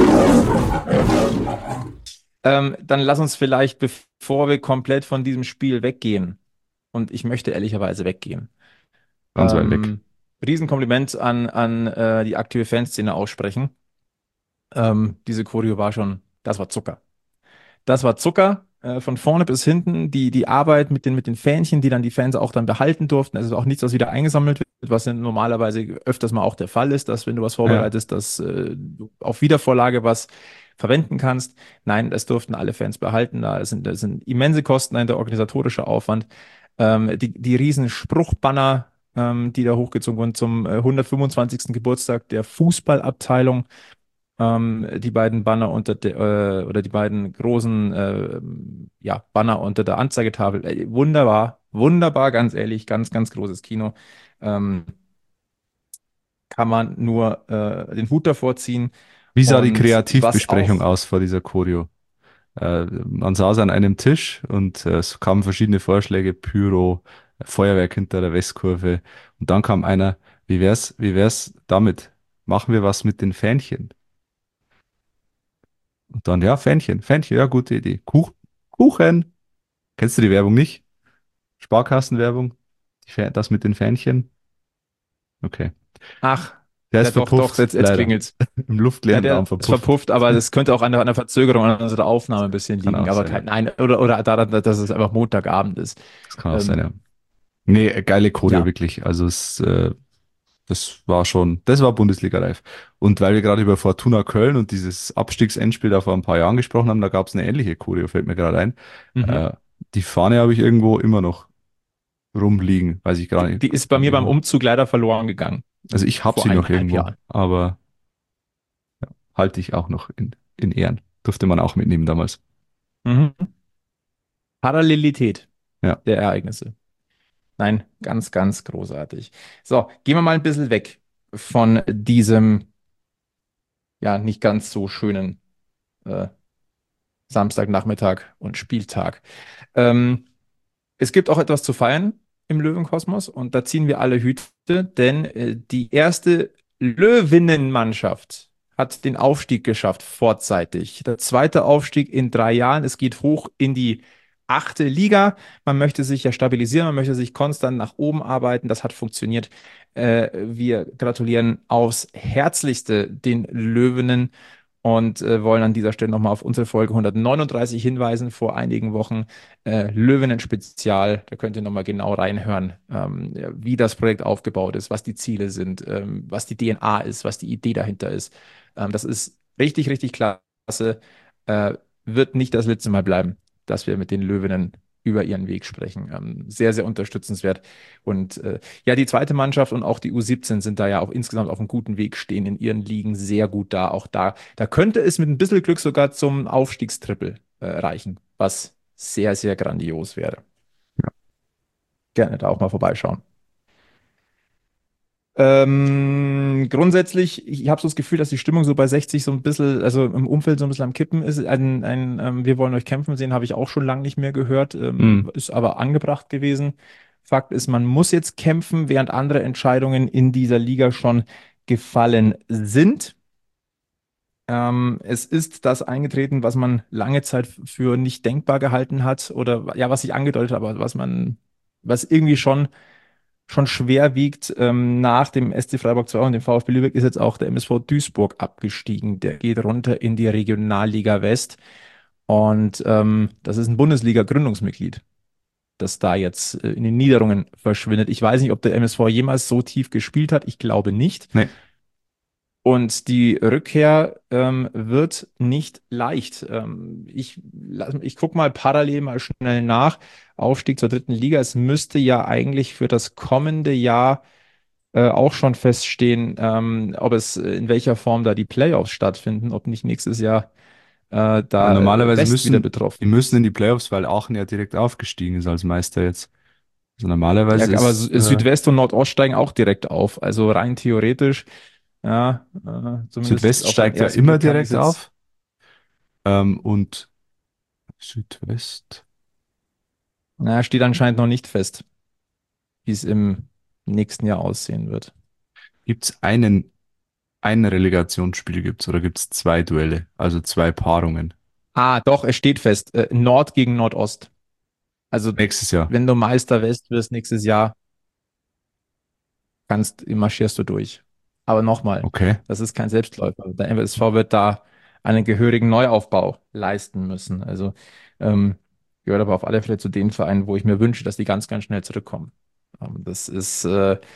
B: Dann lass uns vielleicht, bevor wir komplett von diesem Spiel weggehen, und ich möchte ehrlicherweise weggehen,
C: Ganz weit weg.
B: Riesenkompliment an die aktive Fanszene aussprechen. Diese Choreo war schon, das war Zucker. Das war Zucker, von vorne bis hinten. Die Arbeit mit den Fähnchen, die dann die Fans auch dann behalten durften. Also auch nichts, was wieder eingesammelt wird, was ja normalerweise öfters mal auch der Fall ist, dass wenn du was
C: Ja.
B: vorbereitest, dass du auf Wiedervorlage was verwenden kannst. Nein, das durften alle Fans behalten. Da sind immense Kosten dahinter, organisatorischer Aufwand. Die riesen Spruchbanner, die da hochgezogen wurden zum 125. Geburtstag der Fußballabteilung. Die beiden Banner oder die beiden großen ja, Banner unter der Anzeigetafel. Wunderbar, wunderbar, ganz ehrlich, ganz, ganz großes Kino. Ähm, Kann man nur den Hut davor ziehen.
C: Wie sah die
B: Und was
C: Kreativbesprechung
B: auch,
C: aus vor dieser Choreo? Man saß an einem Tisch und es kamen verschiedene Vorschläge, Pyro, Feuerwerk hinter der Westkurve. Und dann kam einer, wie wär's damit? Machen wir was mit den Fähnchen? Und dann, ja, Fähnchen, ja, gute Idee. Kuchen. Kennst du die Werbung nicht? Sparkassenwerbung? Das mit den Fähnchen? Okay.
B: ach,
C: Der ist
B: ja doch, doch,
C: verpufft,
B: jetzt
C: leider.
B: klingelt's.
C: Im
B: Ja,
C: luftleeren Raum
B: der ist
C: verpufft.
B: verpufft, aber das könnte auch an der Verzögerung an unserer Aufnahme ein bisschen
C: Kann
B: liegen.
C: auch
B: Aber
C: sein, ja.
B: nein, oder daran, dass es einfach Montagabend ist.
C: Das kann auch sein, ja.
B: Ähm,
C: Nee, geile Choreo,
B: ja.
C: wirklich. Also das war Bundesliga-reif. Und weil wir gerade über Fortuna Köln und dieses Abstiegsendspiel da vor ein paar Jahren gesprochen haben, da gab es eine ähnliche Choreo, fällt mir gerade ein.
B: Mhm.
C: Äh, Die Fahne habe ich irgendwo immer noch rumliegen, weiß ich gar
B: Die
C: nicht.
B: ist bei mir beim Umzug leider verloren gegangen.
C: Also ich habe
B: Vor
C: sie noch
B: 1,5
C: irgendwo,
B: Jahren.
C: aber halte ich auch noch in Ehren. Durfte man auch mitnehmen damals.
B: Mhm. Parallelität
C: Ja.
B: der Ereignisse. Nein, ganz, ganz großartig. So, gehen wir mal ein bisschen weg von diesem, ja, nicht ganz so schönen äh, Samstagnachmittag und Spieltag. Ähm, Es gibt auch etwas zu feiern im Löwenkosmos und da ziehen wir alle Hüte, denn die erste Löwinnenmannschaft hat den Aufstieg geschafft, vorzeitig. Der zweite Aufstieg in 3 Jahren. Es geht hoch in die 8. Liga. Man möchte sich ja stabilisieren, man möchte sich konstant nach oben arbeiten. Das hat funktioniert. Wir gratulieren aufs Herzlichste den Löwinnen und wollen an dieser Stelle nochmal auf unsere Folge 139 hinweisen vor einigen Wochen. Löwinnen-Spezial, da könnt ihr nochmal genau reinhören, ja, wie das Projekt aufgebaut ist, was die Ziele sind, was die DNA ist, was die Idee dahinter ist. Das ist richtig, richtig klasse. Wird nicht das letzte Mal bleiben, dass wir mit den Löwinnen über ihren Weg sprechen. Sehr, sehr unterstützenswert. Und ja, die zweite Mannschaft und auch die U17 sind da ja auch insgesamt auf einem guten Weg, stehen in ihren Ligen sehr gut da. Auch da könnte es mit ein bisschen Glück sogar zum Aufstiegstriple reichen, was sehr, sehr grandios wäre.
C: Ja.
B: Gerne da auch mal vorbeischauen. Grundsätzlich, ich habe so das Gefühl, dass die Stimmung so bei 60 so ein bisschen, also im Umfeld so ein bisschen am Kippen ist. Wir wollen euch kämpfen sehen, habe ich auch schon lange nicht mehr gehört,
C: Hm.
B: ist aber angebracht gewesen. Fakt ist, man muss jetzt kämpfen, während andere Entscheidungen in dieser Liga schon gefallen sind. Es ist das eingetreten, was man lange Zeit für nicht denkbar gehalten hat oder ja, was sich angedeutet hat, aber was irgendwie schon schwer wiegt. Nach dem SC Freiburg 2 und dem VfB Lübeck ist jetzt auch der MSV Duisburg abgestiegen. Der geht runter in die Regionalliga West und das ist ein Bundesliga-Gründungsmitglied, das da jetzt in den Niederungen verschwindet. Ich weiß nicht, ob der MSV jemals so tief gespielt hat. Ich glaube nicht.
C: Nee.
B: Und die Rückkehr wird nicht leicht. Ich gucke mal parallel mal schnell nach. Aufstieg zur dritten Liga. Es müsste ja eigentlich für das kommende Jahr auch schon feststehen, ob es in welcher Form da die Playoffs stattfinden, ob nicht nächstes Jahr
C: Ja,
B: da
C: normalerweise
B: West wieder
C: die
B: betroffen.
C: müssen in die Playoffs, weil Aachen ja direkt aufgestiegen ist als Meister jetzt. Also
B: Ja,
C: normalerweise
B: aber
C: ist,
B: Südwest und Nordost steigen auch direkt auf. Also rein theoretisch, ja, zumindest
C: Südwest
B: auf den
C: steigt ja
B: ersten
C: immer
B: Blick kann ich es
C: direkt
B: jetzt.
C: auf. Und Südwest.
B: Na, steht anscheinend noch nicht fest, wie es im nächsten Jahr aussehen wird.
C: Gibt es ein Relegationsspiel gibt's oder gibt es zwei Duelle, also zwei Paarungen?
B: Ah, doch, es steht fest. Nord gegen Nordost. Also,
C: Nächstes Jahr.
B: wenn du Meister West wirst nächstes Jahr, marschierst du durch. Aber nochmal,
C: Okay.
B: das ist kein Selbstläufer. Der MSV wird da einen gehörigen Neuaufbau leisten müssen. Also, ähm, gehört aber auf alle Fälle zu den Vereinen, wo ich mir wünsche, dass die ganz, ganz schnell zurückkommen. Das ist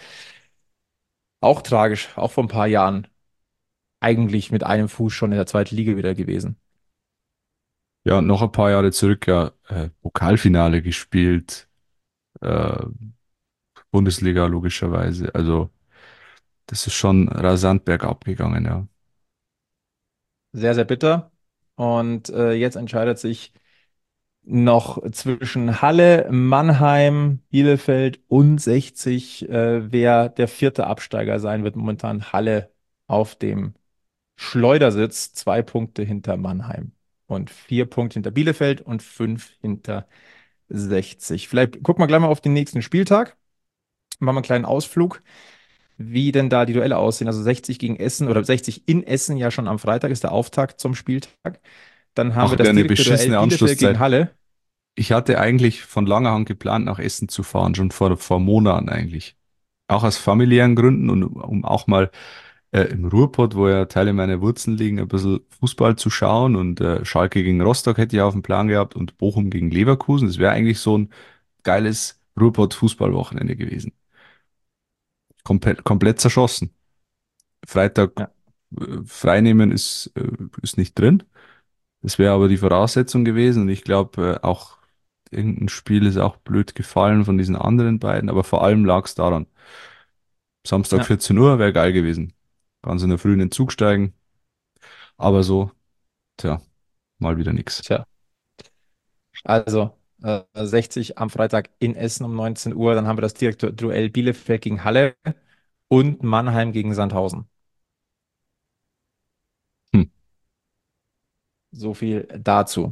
B: auch tragisch, auch vor ein paar Jahren eigentlich mit einem Fuß schon in der zweiten Liga wieder gewesen.
C: Ja, und noch ein paar Jahre zurück ja Pokalfinale gespielt, äh, Bundesliga logischerweise. Also das ist schon rasant bergab gegangen, ja.
B: Sehr, sehr bitter. Und jetzt entscheidet sich noch zwischen Halle, Mannheim, Bielefeld und 60, wer der vierte Absteiger sein wird. Momentan Halle auf dem Schleudersitz, 2 Punkte hinter Mannheim und 4 Punkte hinter Bielefeld und 5 hinter 60. Vielleicht gucken wir gleich mal auf den nächsten Spieltag. Machen wir einen kleinen Ausflug, wie denn da die Duelle aussehen. Also 60 gegen Essen oder 60 in Essen ja schon am Freitag ist der Auftakt zum Spieltag. Dann haben wir
C: Ach,
B: das
C: wäre eine
B: direkte Duell
C: beschissene
B: Bielefeld gegen
C: Anschlusszeit.
B: Halle.
C: Ich hatte eigentlich von langer Hand geplant, nach Essen zu fahren, schon vor Monaten eigentlich. Auch aus familiären Gründen und um auch mal im Ruhrpott, wo ja Teile meiner Wurzeln liegen, ein bisschen Fußball zu schauen und Schalke gegen Rostock hätte ich auf dem Plan gehabt und Bochum gegen Leverkusen. Das wäre eigentlich so ein geiles Ruhrpott-Fußballwochenende gewesen. Komplett zerschossen. Freitag
B: Ja,
C: freinehmen ist nicht drin. Das wäre aber die Voraussetzung gewesen und ich glaube auch irgendein Spiel ist auch blöd gefallen von diesen anderen beiden, aber vor allem lag es daran. Samstag
B: ja,
C: 14 Uhr wäre geil gewesen. Ganz in der Früh in den Zug steigen, aber so, tja, mal wieder nix.
B: tja. Also 60 am Freitag in Essen um 19 Uhr. Dann haben wir das direkte Duell Bielefeld gegen Halle und Mannheim gegen Sandhausen.
C: Hm.
B: So viel dazu.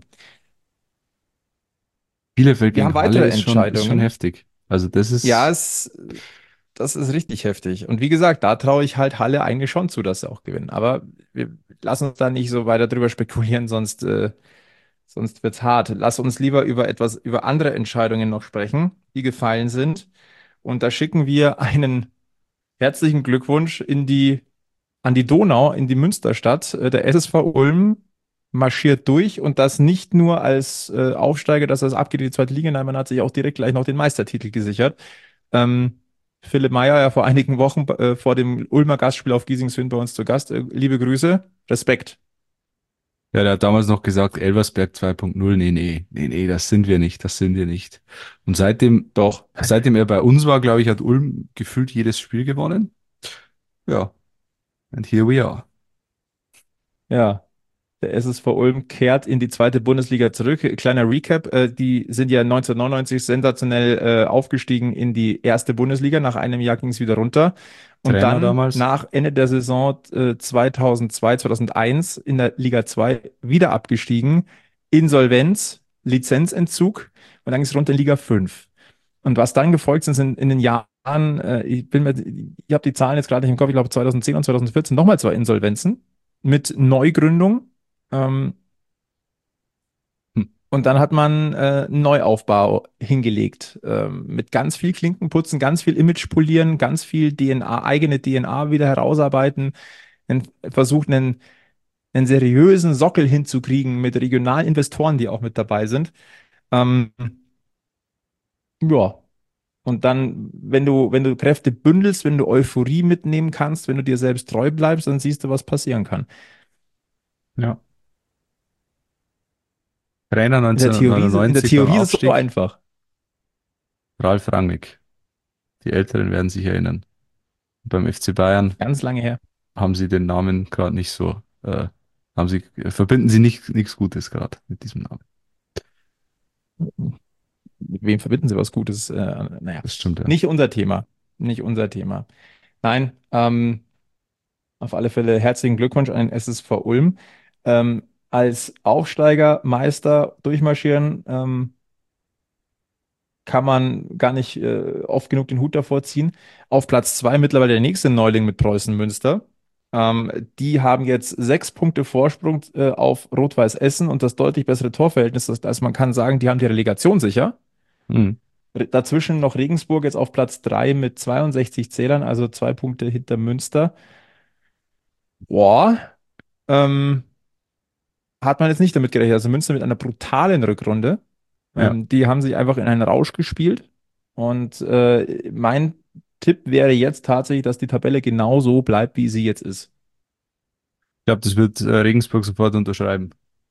C: Bielefeld
B: Wir haben
C: gegen Halle
B: weitere
C: ist schon
B: Entscheidungen.
C: heftig. Also das
B: Ja,
C: ist,
B: das ist richtig heftig. Und wie gesagt, da traue ich halt Halle eigentlich schon zu, dass sie auch gewinnen. Aber wir lassen uns da nicht so weiter drüber spekulieren, sonst wird's hart. Lass uns lieber über andere Entscheidungen noch sprechen, die gefallen sind. Und da schicken wir einen herzlichen Glückwunsch an die Donau, in die Münsterstadt. Der SSV Ulm marschiert durch und das nicht nur als Aufsteiger, dass das abgeht in die zweite Liga, nein, man hat sich auch direkt gleich noch den Meistertitel gesichert. Ähm, Philipp Meyer ja vor einigen Wochen vor dem Ulmer Gastspiel auf Giesingshöhen bei uns zu Gast. Liebe Grüße, Respekt.
C: ja, der hat damals noch gesagt, Elversberg 2.0, nee, das sind wir nicht, das sind wir nicht. Und
B: Doch.
C: seitdem er bei uns war, glaube ich, hat Ulm gefühlt jedes Spiel gewonnen. Ja, and here we are.
B: Ja. Der SSV Ulm kehrt in die zweite Bundesliga zurück. Kleiner Recap, die sind ja 1999 sensationell aufgestiegen in die erste Bundesliga. Nach einem Jahr ging es wieder runter. Und
C: Trainer
B: dann
C: damals,
B: nach Ende der Saison 2002, 2001 in der Liga 2 wieder abgestiegen. Insolvenz, Lizenzentzug und dann ging es runter in Liga 5. Und was dann gefolgt ist in den Jahren, ich habe die Zahlen jetzt gerade nicht im Kopf, ich glaube 2010 und 2014 nochmal zwei Insolvenzen mit Neugründung. Ähm,
C: Hm.
B: und dann hat man einen Neuaufbau hingelegt, mit ganz viel Klinkenputzen, ganz viel Image polieren, ganz viel DNA, eigene DNA wieder herausarbeiten, versucht einen seriösen Sockel hinzukriegen mit regionalen Investoren, die auch mit dabei sind. Ähm, ja, und dann, wenn du Kräfte bündelst, wenn du Euphorie mitnehmen kannst, wenn du dir selbst treu bleibst, dann siehst du, was passieren kann.
C: Ja. Trainer
B: In der
C: 1999 beim
B: Theorie ist es so
C: Aufstieg,
B: einfach.
C: Ralf Rangnick. Die Älteren werden sich erinnern. Beim FC Bayern
B: Ganz lange her.
C: haben sie den Namen gerade nicht so, verbinden sie nicht nichts Gutes gerade mit diesem Namen.
B: Mit wem verbinden sie was Gutes? Naja,
C: Das stimmt, ja.
B: nicht unser Thema. Nicht unser Thema. Nein, auf alle Fälle herzlichen Glückwunsch an den SSV Ulm. Als Aufsteiger, Meister durchmarschieren, kann man gar nicht oft genug den Hut davor ziehen. Auf Platz 2 mittlerweile der nächste Neuling mit Preußen Münster. Die haben jetzt 6 Punkte Vorsprung auf Rot-Weiß Essen und das deutlich bessere Torverhältnis. Also man kann sagen, die haben die Relegation sicher.
C: Mhm.
B: Dazwischen noch Regensburg jetzt auf Platz 3 mit 62 Zählern, also 2 Punkte hinter Münster. Boah, ähm, hat man jetzt nicht damit gerechnet. Also Münster mit einer brutalen Rückrunde.
C: Ja.
B: Die haben sich einfach in einen Rausch gespielt. Und mein Tipp wäre jetzt tatsächlich, dass die Tabelle genau so bleibt, wie sie jetzt ist.
C: Ich glaube, das wird Regensburg sofort unterschreiben.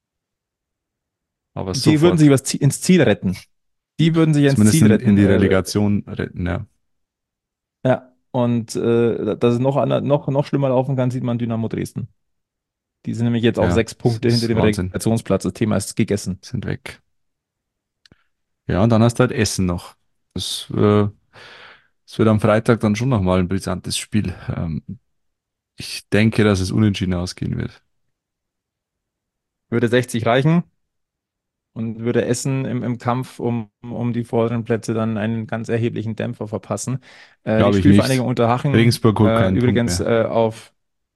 C: Aber
B: Die würden sich
C: sofort.
B: ins Ziel retten. Die würden sich ins
C: Zumindest
B: Ziel
C: in
B: retten.
C: die Relegation retten, ja.
B: Ja, und dass es noch schlimmer laufen kann, sieht man Dynamo Dresden. Die sind nämlich jetzt auf
C: Ja,
B: 6 Punkte
C: das
B: hinter
C: ist
B: dem
C: Wahnsinn.
B: Relegationsplatz. Das Thema ist gegessen.
C: Sind weg. Ja, und dann hast du halt Essen noch. Das wird am Freitag dann schon nochmal ein brisantes Spiel. Ich denke, dass es unentschieden ausgehen wird.
B: Würde 60 reichen und würde Essen im Kampf um die vorderen Plätze dann einen ganz erheblichen Dämpfer verpassen. Die
C: Glaube ich nicht.
B: Spielvereinigung Unterhaching,
C: Regensburg holt keinen Punkt
B: übrigens
C: mehr.
B: auf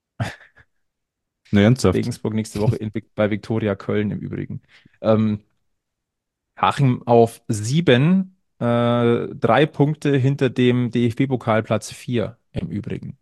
C: Ne, ernsthaft.
B: Regensburg nächste Woche bei Viktoria Köln im Übrigen. Ähm, Haching auf 7, 3 Punkte hinter dem DFB-Pokalplatz 4 im Übrigen.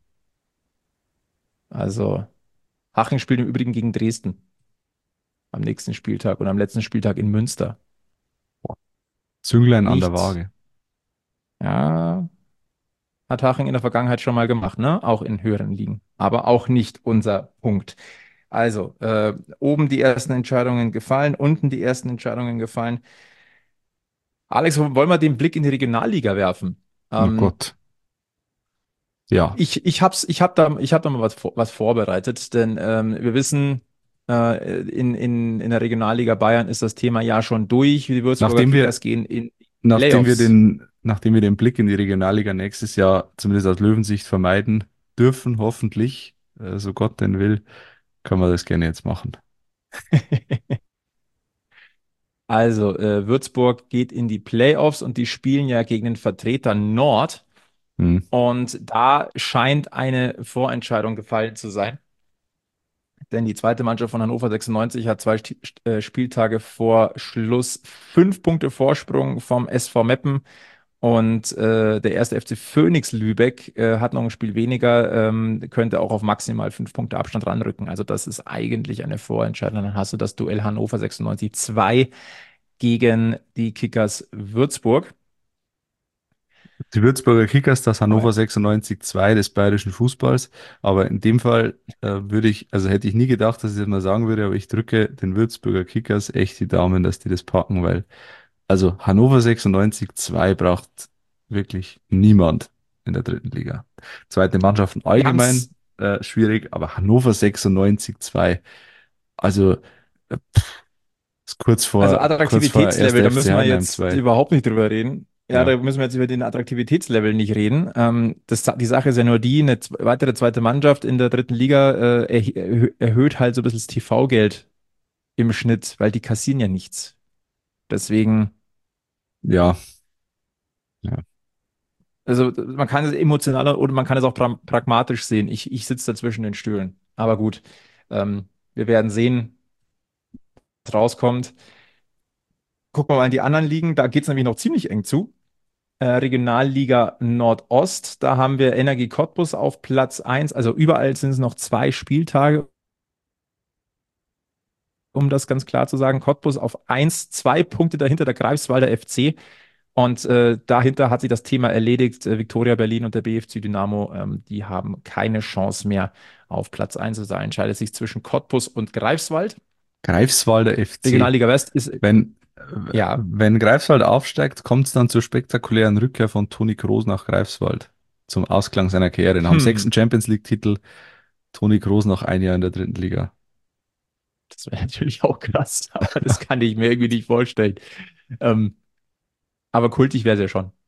B: Also Haching spielt im Übrigen gegen Dresden am nächsten Spieltag und am letzten Spieltag in Münster.
C: Zünglein an der
B: Nicht,
C: Waage.
B: ja, hat Haching in der Vergangenheit schon mal gemacht, ne? Auch in höheren Ligen. Aber auch nicht unser Punkt. Also, oben die ersten Entscheidungen gefallen, unten die ersten Entscheidungen gefallen. Alex, wollen wir den Blick in die Regionalliga werfen?
C: Oh
B: Ähm,
C: Gott. Ja.
B: ich hab da mal was vorbereitet, denn wir wissen, in der Regionalliga Bayern ist das Thema ja schon durch. Die Würzburger
C: Nachdem wir,
B: Kickers gehen in die Playoffs.
C: nachdem wir den Blick in die Regionalliga nächstes Jahr zumindest aus Löwensicht vermeiden dürfen, hoffentlich, so Gott denn will, können wir das gerne jetzt machen.
B: Also, Würzburg geht in die Playoffs und die spielen ja gegen den Vertreter Nord.
C: Hm.
B: Und da scheint eine Vorentscheidung gefallen zu sein. Denn die zweite Mannschaft von Hannover 96 hat zwei Spieltage vor Schluss 5 Punkte Vorsprung vom SV Meppen. Und der erste FC Phoenix Lübeck hat noch ein Spiel weniger, könnte auch auf maximal 5 Punkte Abstand ranrücken. Also das ist eigentlich eine Vorentscheidung. Dann hast du das Duell Hannover 96 2 gegen die Kickers Würzburg.
C: Die Würzburger Kickers, das
B: Aber
C: Hannover 96-2 des bayerischen Fußballs. Aber in dem Fall also hätte ich nie gedacht, dass ich das mal sagen würde, aber ich drücke den Würzburger Kickers echt die Daumen, dass die das packen, weil also Hannover 96-2 braucht wirklich niemand in der dritten Liga. Zweite Mannschaften
B: die haben
C: allgemein
B: es,
C: schwierig, aber Hannover 96-2, also ist
B: also
C: kurz vor
B: Attraktivitätslevel,
C: 1.
B: da
C: FC
B: müssen wir
C: Heidenheim
B: jetzt
C: 2.
B: überhaupt nicht drüber reden. Ja,
C: Ja,
B: da müssen wir jetzt über den Attraktivitätslevel nicht reden. Die Sache ist ja nur die, eine weitere zweite Mannschaft in der dritten Liga erhöht halt so ein bisschen das TV-Geld im Schnitt, weil die kassieren ja nichts. Deswegen,
C: ja, Ja.
B: Also man kann es emotionaler oder man kann es auch pragmatisch sehen. Ich sitze da zwischen den Stühlen. Aber gut, wir werden sehen, was rauskommt. Gucken wir mal in die anderen Ligen. Da geht es nämlich noch ziemlich eng zu. Regionalliga Nordost, da haben wir Energie Cottbus auf Platz 1. Also überall sind es noch 2 Spieltage, um das ganz klar zu sagen. Cottbus auf 1, 2 Punkte dahinter der Greifswalder FC. Und dahinter hat sich das Thema erledigt. Viktoria Berlin und der BFC Dynamo, die haben keine Chance mehr auf Platz 1. Also da entscheidet sich zwischen Cottbus und Greifswald.
C: Greifswalder FC.
B: Regionalliga West ist,
C: Wenn,
B: ja,
C: wenn Greifswald aufsteigt, kommt es dann zur spektakulären Rückkehr von Toni Kroos nach Greifswald zum Ausklang seiner Karriere. Nach dem
B: hm,
C: 6. Champions League-Titel Toni Kroos noch ein Jahr in der dritten Liga.
B: das wäre natürlich auch krass, aber das kann ich mir irgendwie nicht vorstellen. Ähm, aber kultig wäre es ja schon.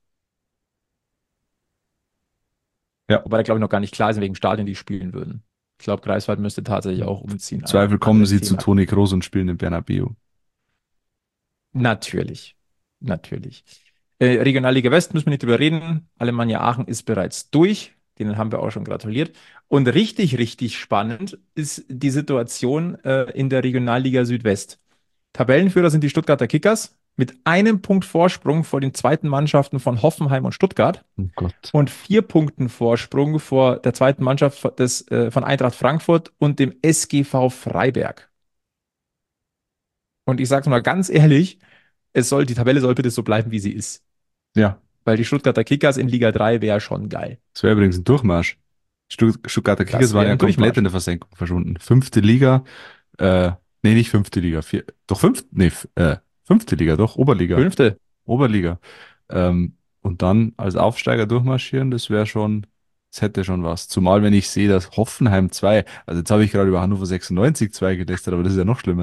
C: Ja,
B: Wobei da, glaube ich, noch gar nicht klar ist, in welchem Stadion die spielen würden. Ich glaube, Greifswald müsste tatsächlich auch umziehen,
C: im
B: aber
C: Zweifel kommen
B: anderes
C: sie zu
B: Thema.
C: Toni Kroos und spielen den Bernabeu.
B: Natürlich, natürlich. Regionalliga West müssen wir nicht drüber reden. Alemannia Aachen ist bereits durch. Denen haben wir auch schon gratuliert. Und richtig, richtig spannend ist die Situation in der Regionalliga Südwest. Tabellenführer sind die Stuttgarter Kickers mit 1 Punkt Vorsprung vor den zweiten Mannschaften von Hoffenheim und Stuttgart
C: Oh Gott.
B: und 4 Punkten Vorsprung vor der zweiten Mannschaft von Eintracht Frankfurt und dem SGV Freiberg. Und ich sage es mal ganz ehrlich, die Tabelle soll bitte so bleiben, wie sie ist.
C: Ja,
B: Weil die Stuttgarter Kickers in Liga 3 wäre schon geil.
C: das wäre übrigens ein Durchmarsch. Stuttgarter Kickers
B: Das
C: waren
B: wäre
C: ja
B: ein
C: komplett in
B: Durchmarsch.
C: der Versenkung verschwunden. Fünfte Liga, nee, nicht fünfte Liga, doch fünfte Liga, doch, Oberliga.
B: Fünfte.
C: Oberliga. Und dann als Aufsteiger durchmarschieren, das hätte schon was. Zumal, wenn ich sehe, dass Hoffenheim 2, also jetzt habe ich gerade über Hannover 96 2 gelästert, aber das ist ja noch schlimmer.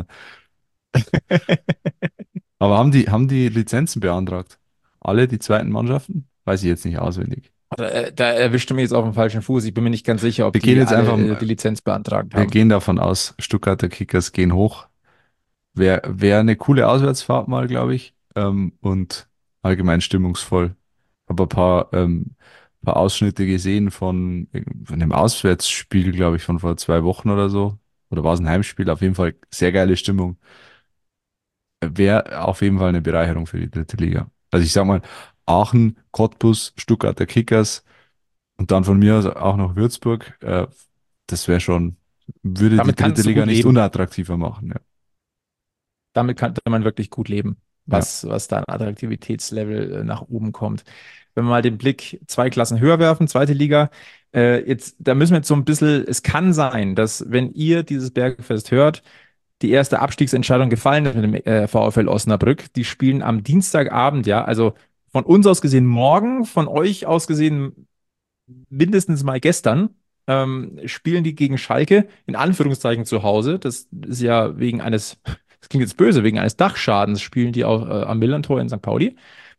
C: Aber haben die Lizenzen beantragt? Alle, die zweiten Mannschaften? Weiß ich jetzt nicht auswendig.
B: Da erwischte mich jetzt auf dem falschen Fuß. Ich bin mir nicht ganz sicher, ob
C: Wir gehen
B: die
C: jetzt
B: alle
C: einfach,
B: die Lizenz beantragt
C: wir
B: haben.
C: gehen davon aus, Stuttgarter Kickers gehen hoch. Wär eine coole Auswärtsfahrt mal, glaube ich. Und allgemein stimmungsvoll. Habe ein paar Ausschnitte gesehen von einem Auswärtsspiel, glaube ich, von vor 2 Wochen oder so. Oder war es ein Heimspiel? Auf jeden Fall sehr geile Stimmung. Wäre auf jeden Fall eine Bereicherung für die dritte Liga. Also ich sag mal, Aachen, Cottbus, Stuttgarter Kickers und dann von mir aus auch noch Würzburg. Das wäre schon, würde die
B: Damit
C: dritte
B: kannst du
C: Liga
B: gut
C: nicht
B: leben.
C: unattraktiver machen.
B: Damit kann man wirklich gut leben,
C: Ja.
B: was da an Attraktivitätslevel nach oben kommt. Wenn wir mal den Blick 2 Klassen höher werfen, zweite Liga, da müssen wir jetzt so ein bisschen, es kann sein, dass wenn ihr dieses Bergfest hört, die erste Abstiegsentscheidung gefallen ist mit dem VfL Osnabrück. Die spielen am Dienstagabend, ja, also von uns aus gesehen morgen, von euch aus gesehen mindestens mal gestern, spielen die gegen Schalke, in Anführungszeichen zu Hause. Das ist ja das klingt jetzt böse, wegen eines Dachschadens spielen die auch am Millerntor in St. Pauli.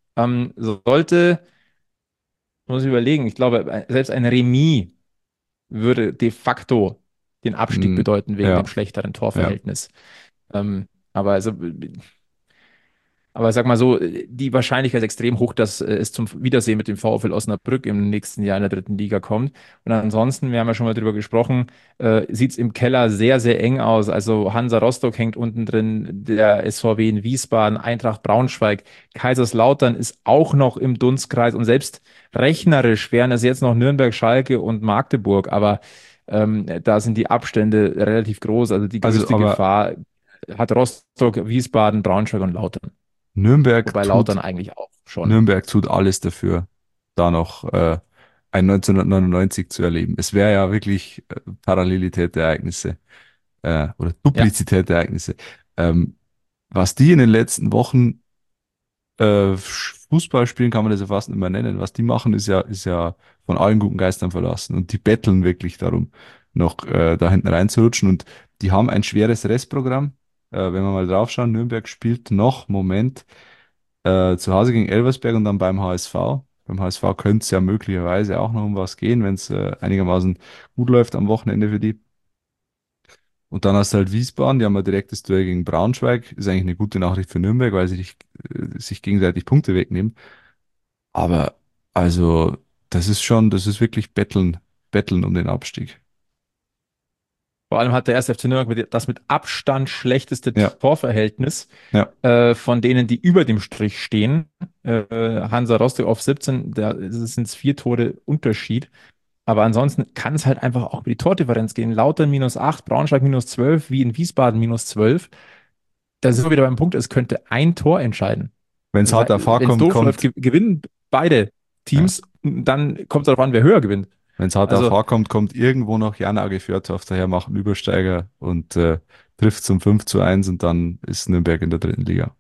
B: Sollte, muss ich überlegen, ich glaube, selbst ein Remis würde de facto den Abstieg
C: Mm,
B: bedeuten wegen dem
C: ja,
B: schlechteren
C: ja.
B: Torverhältnis. Aber also Aber sag mal so, die Wahrscheinlichkeit ist extrem hoch, dass es zum Wiedersehen mit dem VfL Osnabrück im nächsten Jahr in der dritten Liga kommt. Und ansonsten, wir haben ja schon mal drüber gesprochen, sieht es im Keller sehr, sehr eng aus. Also Hansa Rostock hängt unten drin, der SVW in Wiesbaden, Eintracht Braunschweig, Kaiserslautern ist auch noch im Dunstkreis und selbst rechnerisch wären es jetzt noch Nürnberg, Schalke und Magdeburg. Aber da sind die Abstände relativ groß. Also die
C: Also,
B: größte
C: aber
B: Gefahr hat Rostock, Wiesbaden, Braunschweig und Lautern.
C: Nürnberg
B: Wobei Lautern
C: tut,
B: eigentlich auch schon.
C: Nürnberg tut alles dafür, da noch ein 1999 zu erleben. Es wäre ja wirklich Parallelität der Ereignisse oder
B: Ja,
C: Duplizität der Ereignisse. Ähm, Was die in den letzten Wochen Fußball spielen, kann man das ja fast nicht mehr nennen. Was die machen, ist ja von allen guten Geistern verlassen. Und die betteln wirklich darum, noch da hinten reinzurutschen. Und die haben ein schweres Restprogramm. Wenn wir mal draufschauen, Nürnberg spielt noch, Moment, zu Hause gegen Elversberg und dann beim HSV. Beim HSV könnte es ja möglicherweise auch noch um was gehen, wenn es einigermaßen gut läuft am Wochenende für die. Und dann hast du halt Wiesbaden, die haben ein direktes Duell gegen Braunschweig. Ist eigentlich eine gute Nachricht für Nürnberg, weil sie sich gegenseitig Punkte wegnehmen. Aber also, das ist wirklich Betteln um den Abstieg.
B: Vor allem hat der 1. FC Nürnberg das mit Abstand schlechteste
C: Ja,
B: Torverhältnis
C: ja.
B: von denen, die über dem Strich stehen. Hansa Rostock auf 17, da sind es 4 Tore Unterschied. Aber ansonsten kann es halt einfach auch über die Tordifferenz gehen. Lautern -8, Braunschweig -12, wie in Wiesbaden -12. Da sind wir wieder beim Punkt, es könnte ein Tor entscheiden.
C: Wenn es
B: Das
C: hart
B: heißt,
C: auf hart
B: wenn es
C: kommt,
B: doof läuft,
C: kommt,
B: gewinnen beide
C: ja.
B: Teams. Dann kommt es darauf an, wer höher gewinnt.
C: Wenn es hart auf
B: Also,
C: hart kommt, kommt irgendwo noch Jan Age Fjørtoft daher, macht einen Übersteiger und trifft zum 5:1 und dann ist Nürnberg in der dritten Liga.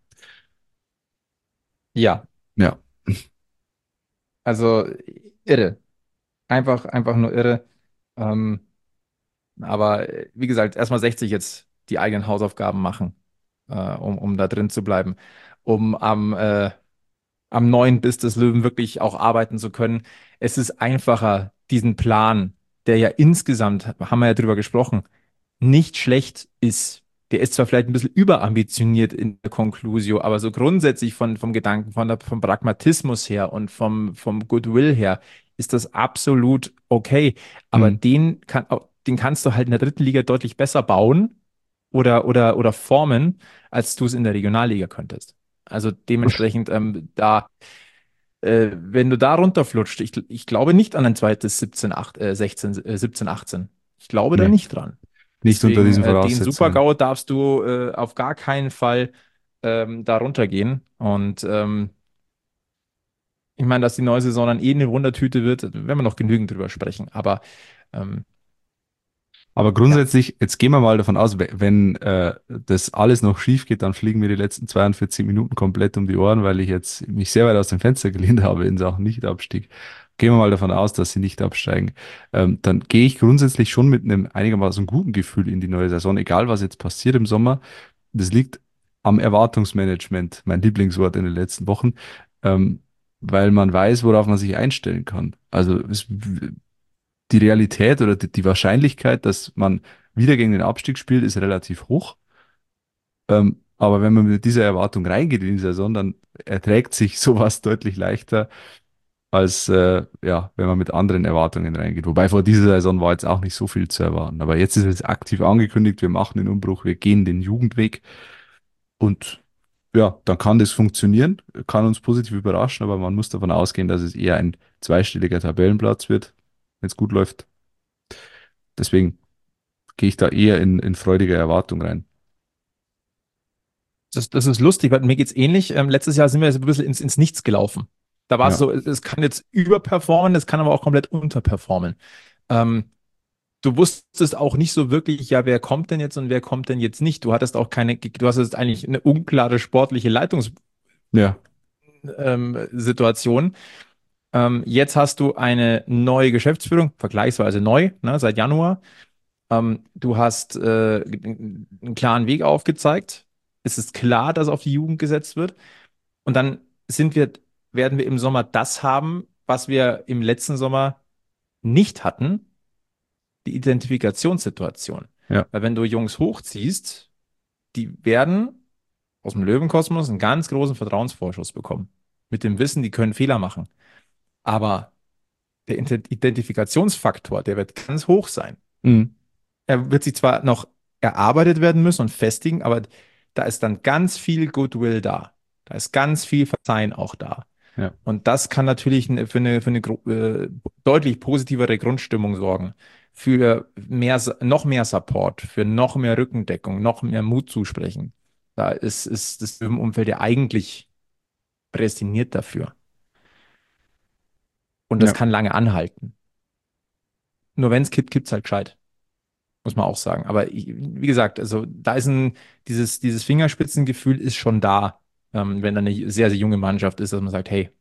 B: ja,
C: Ja,
B: also irre. Einfach nur irre. Ähm, aber wie gesagt, erstmal 60 jetzt die eigenen Hausaufgaben machen, um da drin zu bleiben. Um am neuen Biss des Löwen wirklich auch arbeiten zu können. Es ist einfacher, diesen Plan, der ja insgesamt, haben wir ja drüber gesprochen, nicht schlecht ist. Der ist zwar vielleicht ein bisschen überambitioniert in der Conclusio, aber so grundsätzlich vom Gedanken, vom Pragmatismus her und vom Goodwill her ist das absolut okay. Aber
C: hm.
B: den kannst du halt in der dritten Liga deutlich besser bauen oder formen, als du es in der Regionalliga könntest. Also dementsprechend, wenn du da runterflutscht, ich glaube nicht an ein zweites 17, 18. Ich glaube da
C: Nee,
B: nicht dran.
C: nicht unter
B: Deswegen,
C: diesen
B: den
C: Voraussetzungen.
B: Super-GAU darfst du auf gar keinen Fall da runtergehen. Und ich meine, dass die neue Saison dann eh eine Wundertüte wird, werden wir noch genügend drüber sprechen. Aber ähm,
C: Aber
B: ja,
C: grundsätzlich, jetzt gehen wir mal davon aus, wenn das alles noch schief geht, dann fliegen mir die letzten 42 Minuten komplett um die Ohren, weil ich jetzt mich sehr weit aus dem Fenster gelehnt habe in Sachen Nichtabstieg. Gehen wir mal davon aus, dass sie nicht absteigen. Dann gehe ich grundsätzlich schon mit einem einigermaßen guten Gefühl in die neue Saison, egal was jetzt passiert im Sommer. Das liegt am Erwartungsmanagement, mein Lieblingswort in den letzten Wochen, ähm, weil man weiß, worauf man sich einstellen kann. Also die Realität oder die Wahrscheinlichkeit, dass man wieder gegen den Abstieg spielt, ist relativ hoch. Aber wenn man mit dieser Erwartung reingeht in die Saison, dann erträgt sich sowas deutlich leichter, als ja, wenn man mit anderen Erwartungen reingeht. Wobei vor dieser Saison war jetzt auch nicht so viel zu erwarten. Aber jetzt ist es aktiv angekündigt, wir machen den Umbruch, wir gehen den Jugendweg und ja, dann kann das funktionieren, kann uns positiv überraschen, aber man muss davon ausgehen, dass es eher ein zweistelliger Tabellenplatz wird, wenn es gut läuft. Deswegen gehe ich da eher in freudige Erwartung rein.
B: das ist lustig, weil mir geht's ähnlich. Letztes Jahr sind wir so ein bisschen ins Nichts gelaufen. Da war es
C: Ja,
B: so, es kann jetzt überperformen, es kann aber auch komplett unterperformen. Ähm, Du wusstest auch nicht so wirklich, ja, wer kommt denn jetzt und wer kommt denn jetzt nicht. Du hattest auch du hattest eigentlich eine unklare sportliche
C: ja,
B: Leitungssituation. Jetzt hast du eine neue Geschäftsführung, vergleichsweise neu, ne, seit Januar. Du hast einen klaren Weg aufgezeigt. Es ist klar, dass auf die Jugend gesetzt wird. Und dann sind wir, werden wir im Sommer das haben, was wir im letzten Sommer nicht hatten, die Identifikationssituation.
C: ja.
B: Weil wenn du Jungs hochziehst, die werden aus dem Löwenkosmos einen ganz großen Vertrauensvorschuss bekommen. Mit dem Wissen, die können Fehler machen. Aber der Identifikationsfaktor, der wird ganz hoch sein.
C: Mhm.
B: Er wird sich zwar noch erarbeitet werden müssen und festigen, aber da ist dann ganz viel Goodwill da. Da ist ganz viel Verzeihen auch da.
C: Ja,
B: Und das kann natürlich für eine deutlich positivere Grundstimmung sorgen. Für noch mehr Support, für noch mehr Rückendeckung, noch mehr Mut zusprechen. Ist das Umfeld ja eigentlich prädestiniert dafür. Und das
C: ja.
B: kann lange anhalten. Nur wenn es kippt, kippt es halt gescheit, muss man auch sagen. Aber wie gesagt, also da ist dieses Fingerspitzengefühl ist schon da, wenn da eine sehr, sehr junge Mannschaft ist, dass man sagt, hey,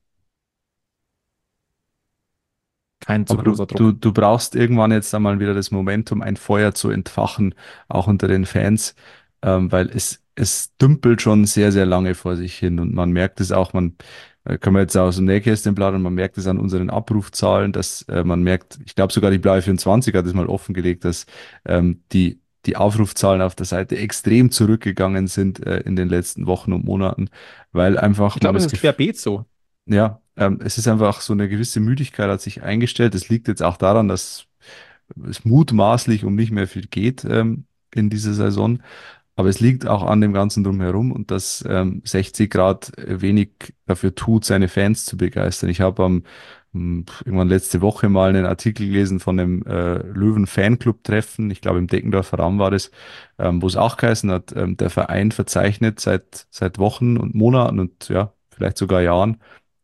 B: kein zu
C: Aber du,
B: großer
C: du,
B: Druck.
C: du brauchst irgendwann jetzt einmal wieder das Momentum, ein Feuer zu entfachen, auch unter den Fans, weil es dümpelt schon sehr, sehr lange vor sich hin und man merkt es auch, kann man jetzt aus dem Nähkästchen plaudern, man merkt es an unseren Abrufzahlen, dass man merkt, ich glaube sogar die Blaue 24 hat es mal offengelegt, dass die Aufrufzahlen auf der Seite extrem zurückgegangen sind in den letzten Wochen und Monaten, weil einfach
B: Ich
C: man
B: glaube, es
C: das
B: ist
C: Gefühl,
B: querbeet so.
C: ja, Es ist einfach so eine gewisse Müdigkeit hat sich eingestellt. Es liegt jetzt auch daran, dass es mutmaßlich um nicht mehr viel geht in dieser Saison. Aber es liegt auch an dem Ganzen drumherum und dass 60 Grad wenig dafür tut, seine Fans zu begeistern. Ich habe irgendwann letzte Woche mal einen Artikel gelesen von einem Löwen-Fanclub-Treffen, ich glaube im Deckendorfer Raum war das, wo es auch geheißen hat, der Verein verzeichnet seit Wochen und Monaten und ja, vielleicht sogar Jahren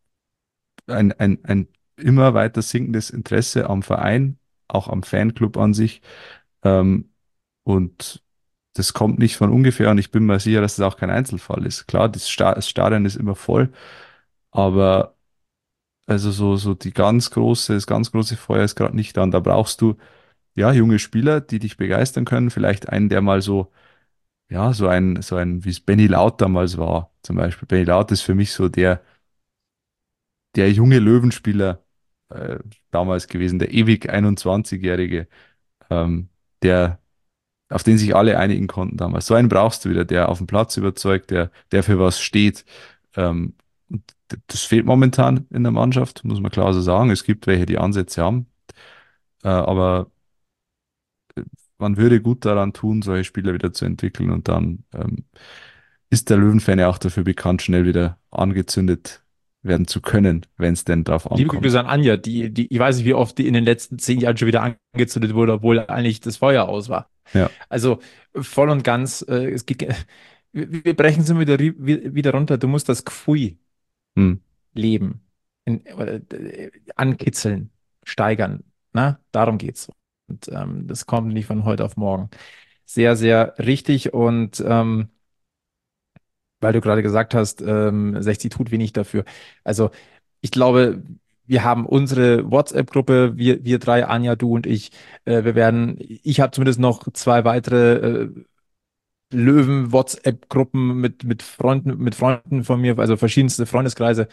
C: ein immer weiter sinkendes Interesse am Verein, auch am Fanclub an sich. Ähm, und das kommt nicht von ungefähr und ich bin mir sicher, dass das auch kein Einzelfall ist. Klar, das Stadion ist immer voll, aber also so das ganz große Feuer ist gerade nicht da. Und da brauchst du ja junge Spieler, die dich begeistern können. Vielleicht einen, der mal so, ja, wie es Benny Laut damals war, zum Beispiel. Benny Laut ist für mich so der junge Löwenspieler äh, damals gewesen, der ewig 21-Jährige, ähm, der, auf den sich alle einigen konnten damals. So einen brauchst du wieder, der auf dem Platz überzeugt, der für was steht. Und das fehlt momentan in der Mannschaft, muss man klar so sagen. Es gibt welche, die Ansätze haben, aber man würde gut daran tun, solche Spieler wieder zu entwickeln und dann ist der Löwenfan ja auch dafür bekannt, schnell wieder angezündet werden zu können, wenn es denn drauf
B: Liebe
C: ankommt.
B: Grüße an Anja, ich weiß nicht, wie oft die in den letzten 10 Jahren schon wieder angezündet wurde, obwohl eigentlich das Feuer aus war.
C: Ja.
B: Also voll und ganz, wir brechen es immer wieder runter. Du musst das Gefühl
C: Hm.
B: leben, ankitzeln, steigern. Na, darum geht's. Und das kommt nicht von heute auf morgen. Sehr, sehr richtig. Und weil du gerade gesagt hast, 60 tut wenig dafür. Also ich glaube, wir haben unsere WhatsApp-Gruppe, wir drei, Anja, du und ich. Ich habe zumindest noch zwei weitere Löwen-WhatsApp-Gruppen mit Freunden von mir, also verschiedenste Freundeskreise.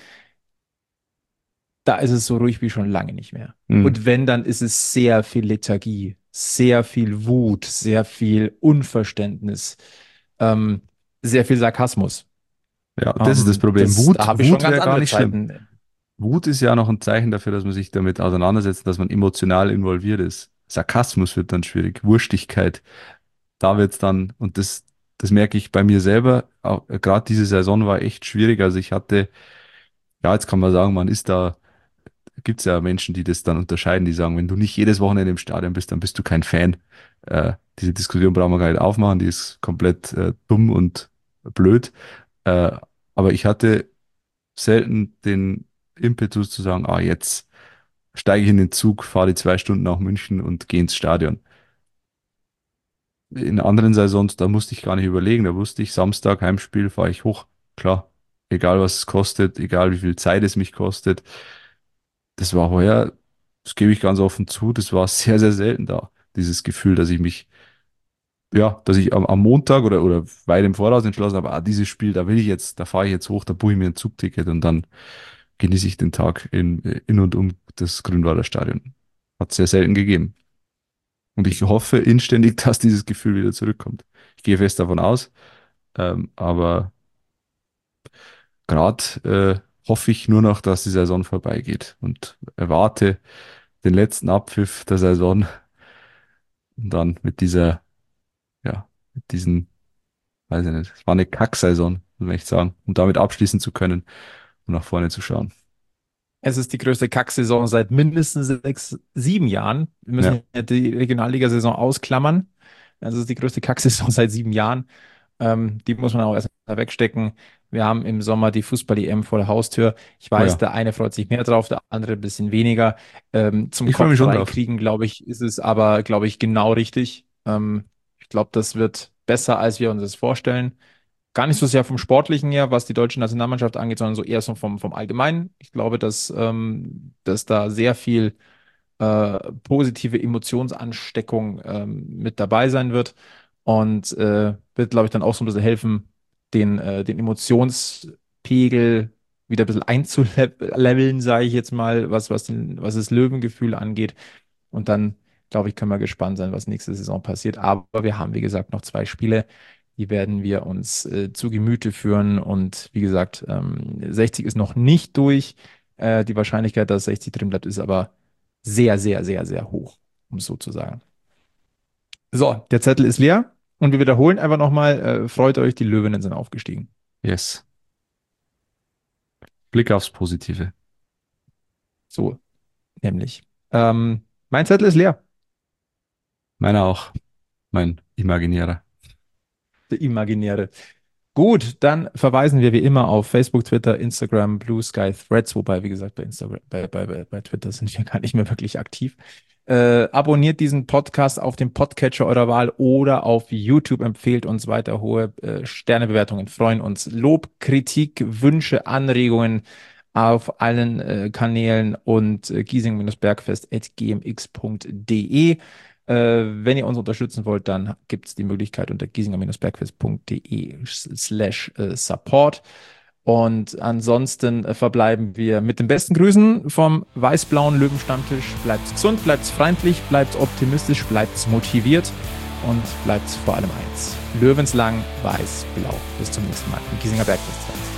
B: Da ist es so ruhig wie schon lange nicht mehr.
C: Hm.
B: Und wenn, dann ist es sehr viel Lethargie, sehr viel Wut, sehr viel Unverständnis, ähm, sehr viel Sarkasmus.
C: Ja, das ist das Problem.
B: Da habe ich schon
C: Wut
B: ganz
C: wäre gar
B: andere
C: nicht schlimm.
B: Zeiten.
C: Wut ist ja noch ein Zeichen dafür, dass man sich damit auseinandersetzt, dass man emotional involviert ist. Sarkasmus wird dann schwierig. Wurstigkeit, da wird's dann, und das merke ich bei mir selber, gerade diese Saison war echt schwierig. Also ich hatte, ja, jetzt kann man sagen, man ist da, gibt's ja Menschen, die das dann unterscheiden, die sagen, wenn du nicht jedes Wochenende im Stadion bist, dann bist du kein Fan. Diese Diskussion brauchen wir gar nicht aufmachen, die ist komplett dumm und blöd. Äh, aber ich hatte selten den Impetus zu sagen, jetzt steige ich in den Zug, fahre die 2 Stunden nach München und gehe ins Stadion. In anderen Saisons, da musste ich gar nicht überlegen, da wusste ich, Samstag Heimspiel fahre ich hoch. Klar, egal was es kostet, egal wie viel Zeit es mich kostet. Das war heuer, das gebe ich ganz offen zu, das war sehr, sehr selten da. Dieses Gefühl, dass ich mich, ja, dass ich am Montag oder weit im Voraus entschlossen habe, dieses Spiel, da will ich jetzt, da fahre ich jetzt hoch, da buche ich mir ein Zugticket und dann genieße ich den Tag in und um das Grünwalder Stadion. Hat es sehr selten gegeben. Und ich hoffe inständig, dass dieses Gefühl wieder zurückkommt. Ich gehe fest davon aus, aber gerade hoffe ich nur noch, dass die Saison vorbeigeht und erwarte den letzten Abpfiff der Saison und dann mit mit diesen, weiß ich nicht, es war eine Kacksaison, muss man echt sagen, um damit abschließen zu können und nach vorne zu schauen.
B: Es ist die größte Kacksaison seit mindestens 6, 7 Jahren. Wir
C: Ja,
B: müssen ja die Regionalligasaison ausklammern. Das ist die größte Kacksaison seit 7 Jahren. Die muss man auch erstmal wegstecken. Wir haben im Sommer die Fußball-EM vor der Haustür. Ich
C: oh
B: weiß,
C: ja,
B: der eine freut sich mehr drauf, der andere ein bisschen weniger. Zum
C: ich freue
B: Kopf
C: mich schon drauf.
B: freikriegen, glaube ich, ist es aber, glaube ich, genau richtig. Ich glaube, das wird besser, als wir uns das vorstellen. Gar nicht so sehr vom Sportlichen her, was die deutsche Nationalmannschaft angeht, sondern so eher so vom Allgemeinen. Ich glaube, dass da sehr viel positive Emotionsansteckung mit dabei sein wird und wird, glaube ich, dann auch so ein bisschen helfen, den Emotionspegel wieder ein bisschen einzuleveln, sage ich jetzt mal, was das Löwengefühl angeht. Und dann, glaube ich, können wir gespannt sein, was nächste Saison passiert. Aber wir haben, wie gesagt, noch 2 Spiele. Die werden wir uns zu Gemüte führen. Und wie gesagt, 60 ist noch nicht durch. Die Wahrscheinlichkeit, dass 60 drin bleibt, ist aber sehr, sehr, sehr, sehr hoch, um es so zu sagen. So, der Zettel ist leer und wir wiederholen einfach nochmal, freut euch, die Löwinnen sind aufgestiegen.
C: Yes. Blick aufs Positive.
B: So, nämlich. Mein Zettel ist leer.
C: Meiner auch. Mein imaginärer.
B: Der imaginäre. Gut, dann verweisen wir wie immer auf Facebook, Twitter, Instagram, Blue Sky, Threads, wobei, wie gesagt, bei Instagram, bei Twitter sind wir gar nicht mehr wirklich aktiv. Abonniert diesen Podcast auf dem Podcatcher eurer Wahl oder auf YouTube, empfehlt uns weiter. Hohe Sternebewertungen freuen uns. Lob, Kritik, Wünsche, Anregungen auf allen Kanälen und giesing-bergfest@gmx.de. Wenn ihr uns unterstützen wollt, dann gibt es die Möglichkeit unter giesinger-bergfest.de/support. Und ansonsten verbleiben wir mit den besten Grüßen vom weiß-blauen Löwenstammtisch. Bleibt gesund, bleibt freundlich, bleibt optimistisch, bleibt motiviert und bleibt vor allem eins: Löwenslang weiß-blau. Bis zum nächsten Mal im Giesinger Bergfest.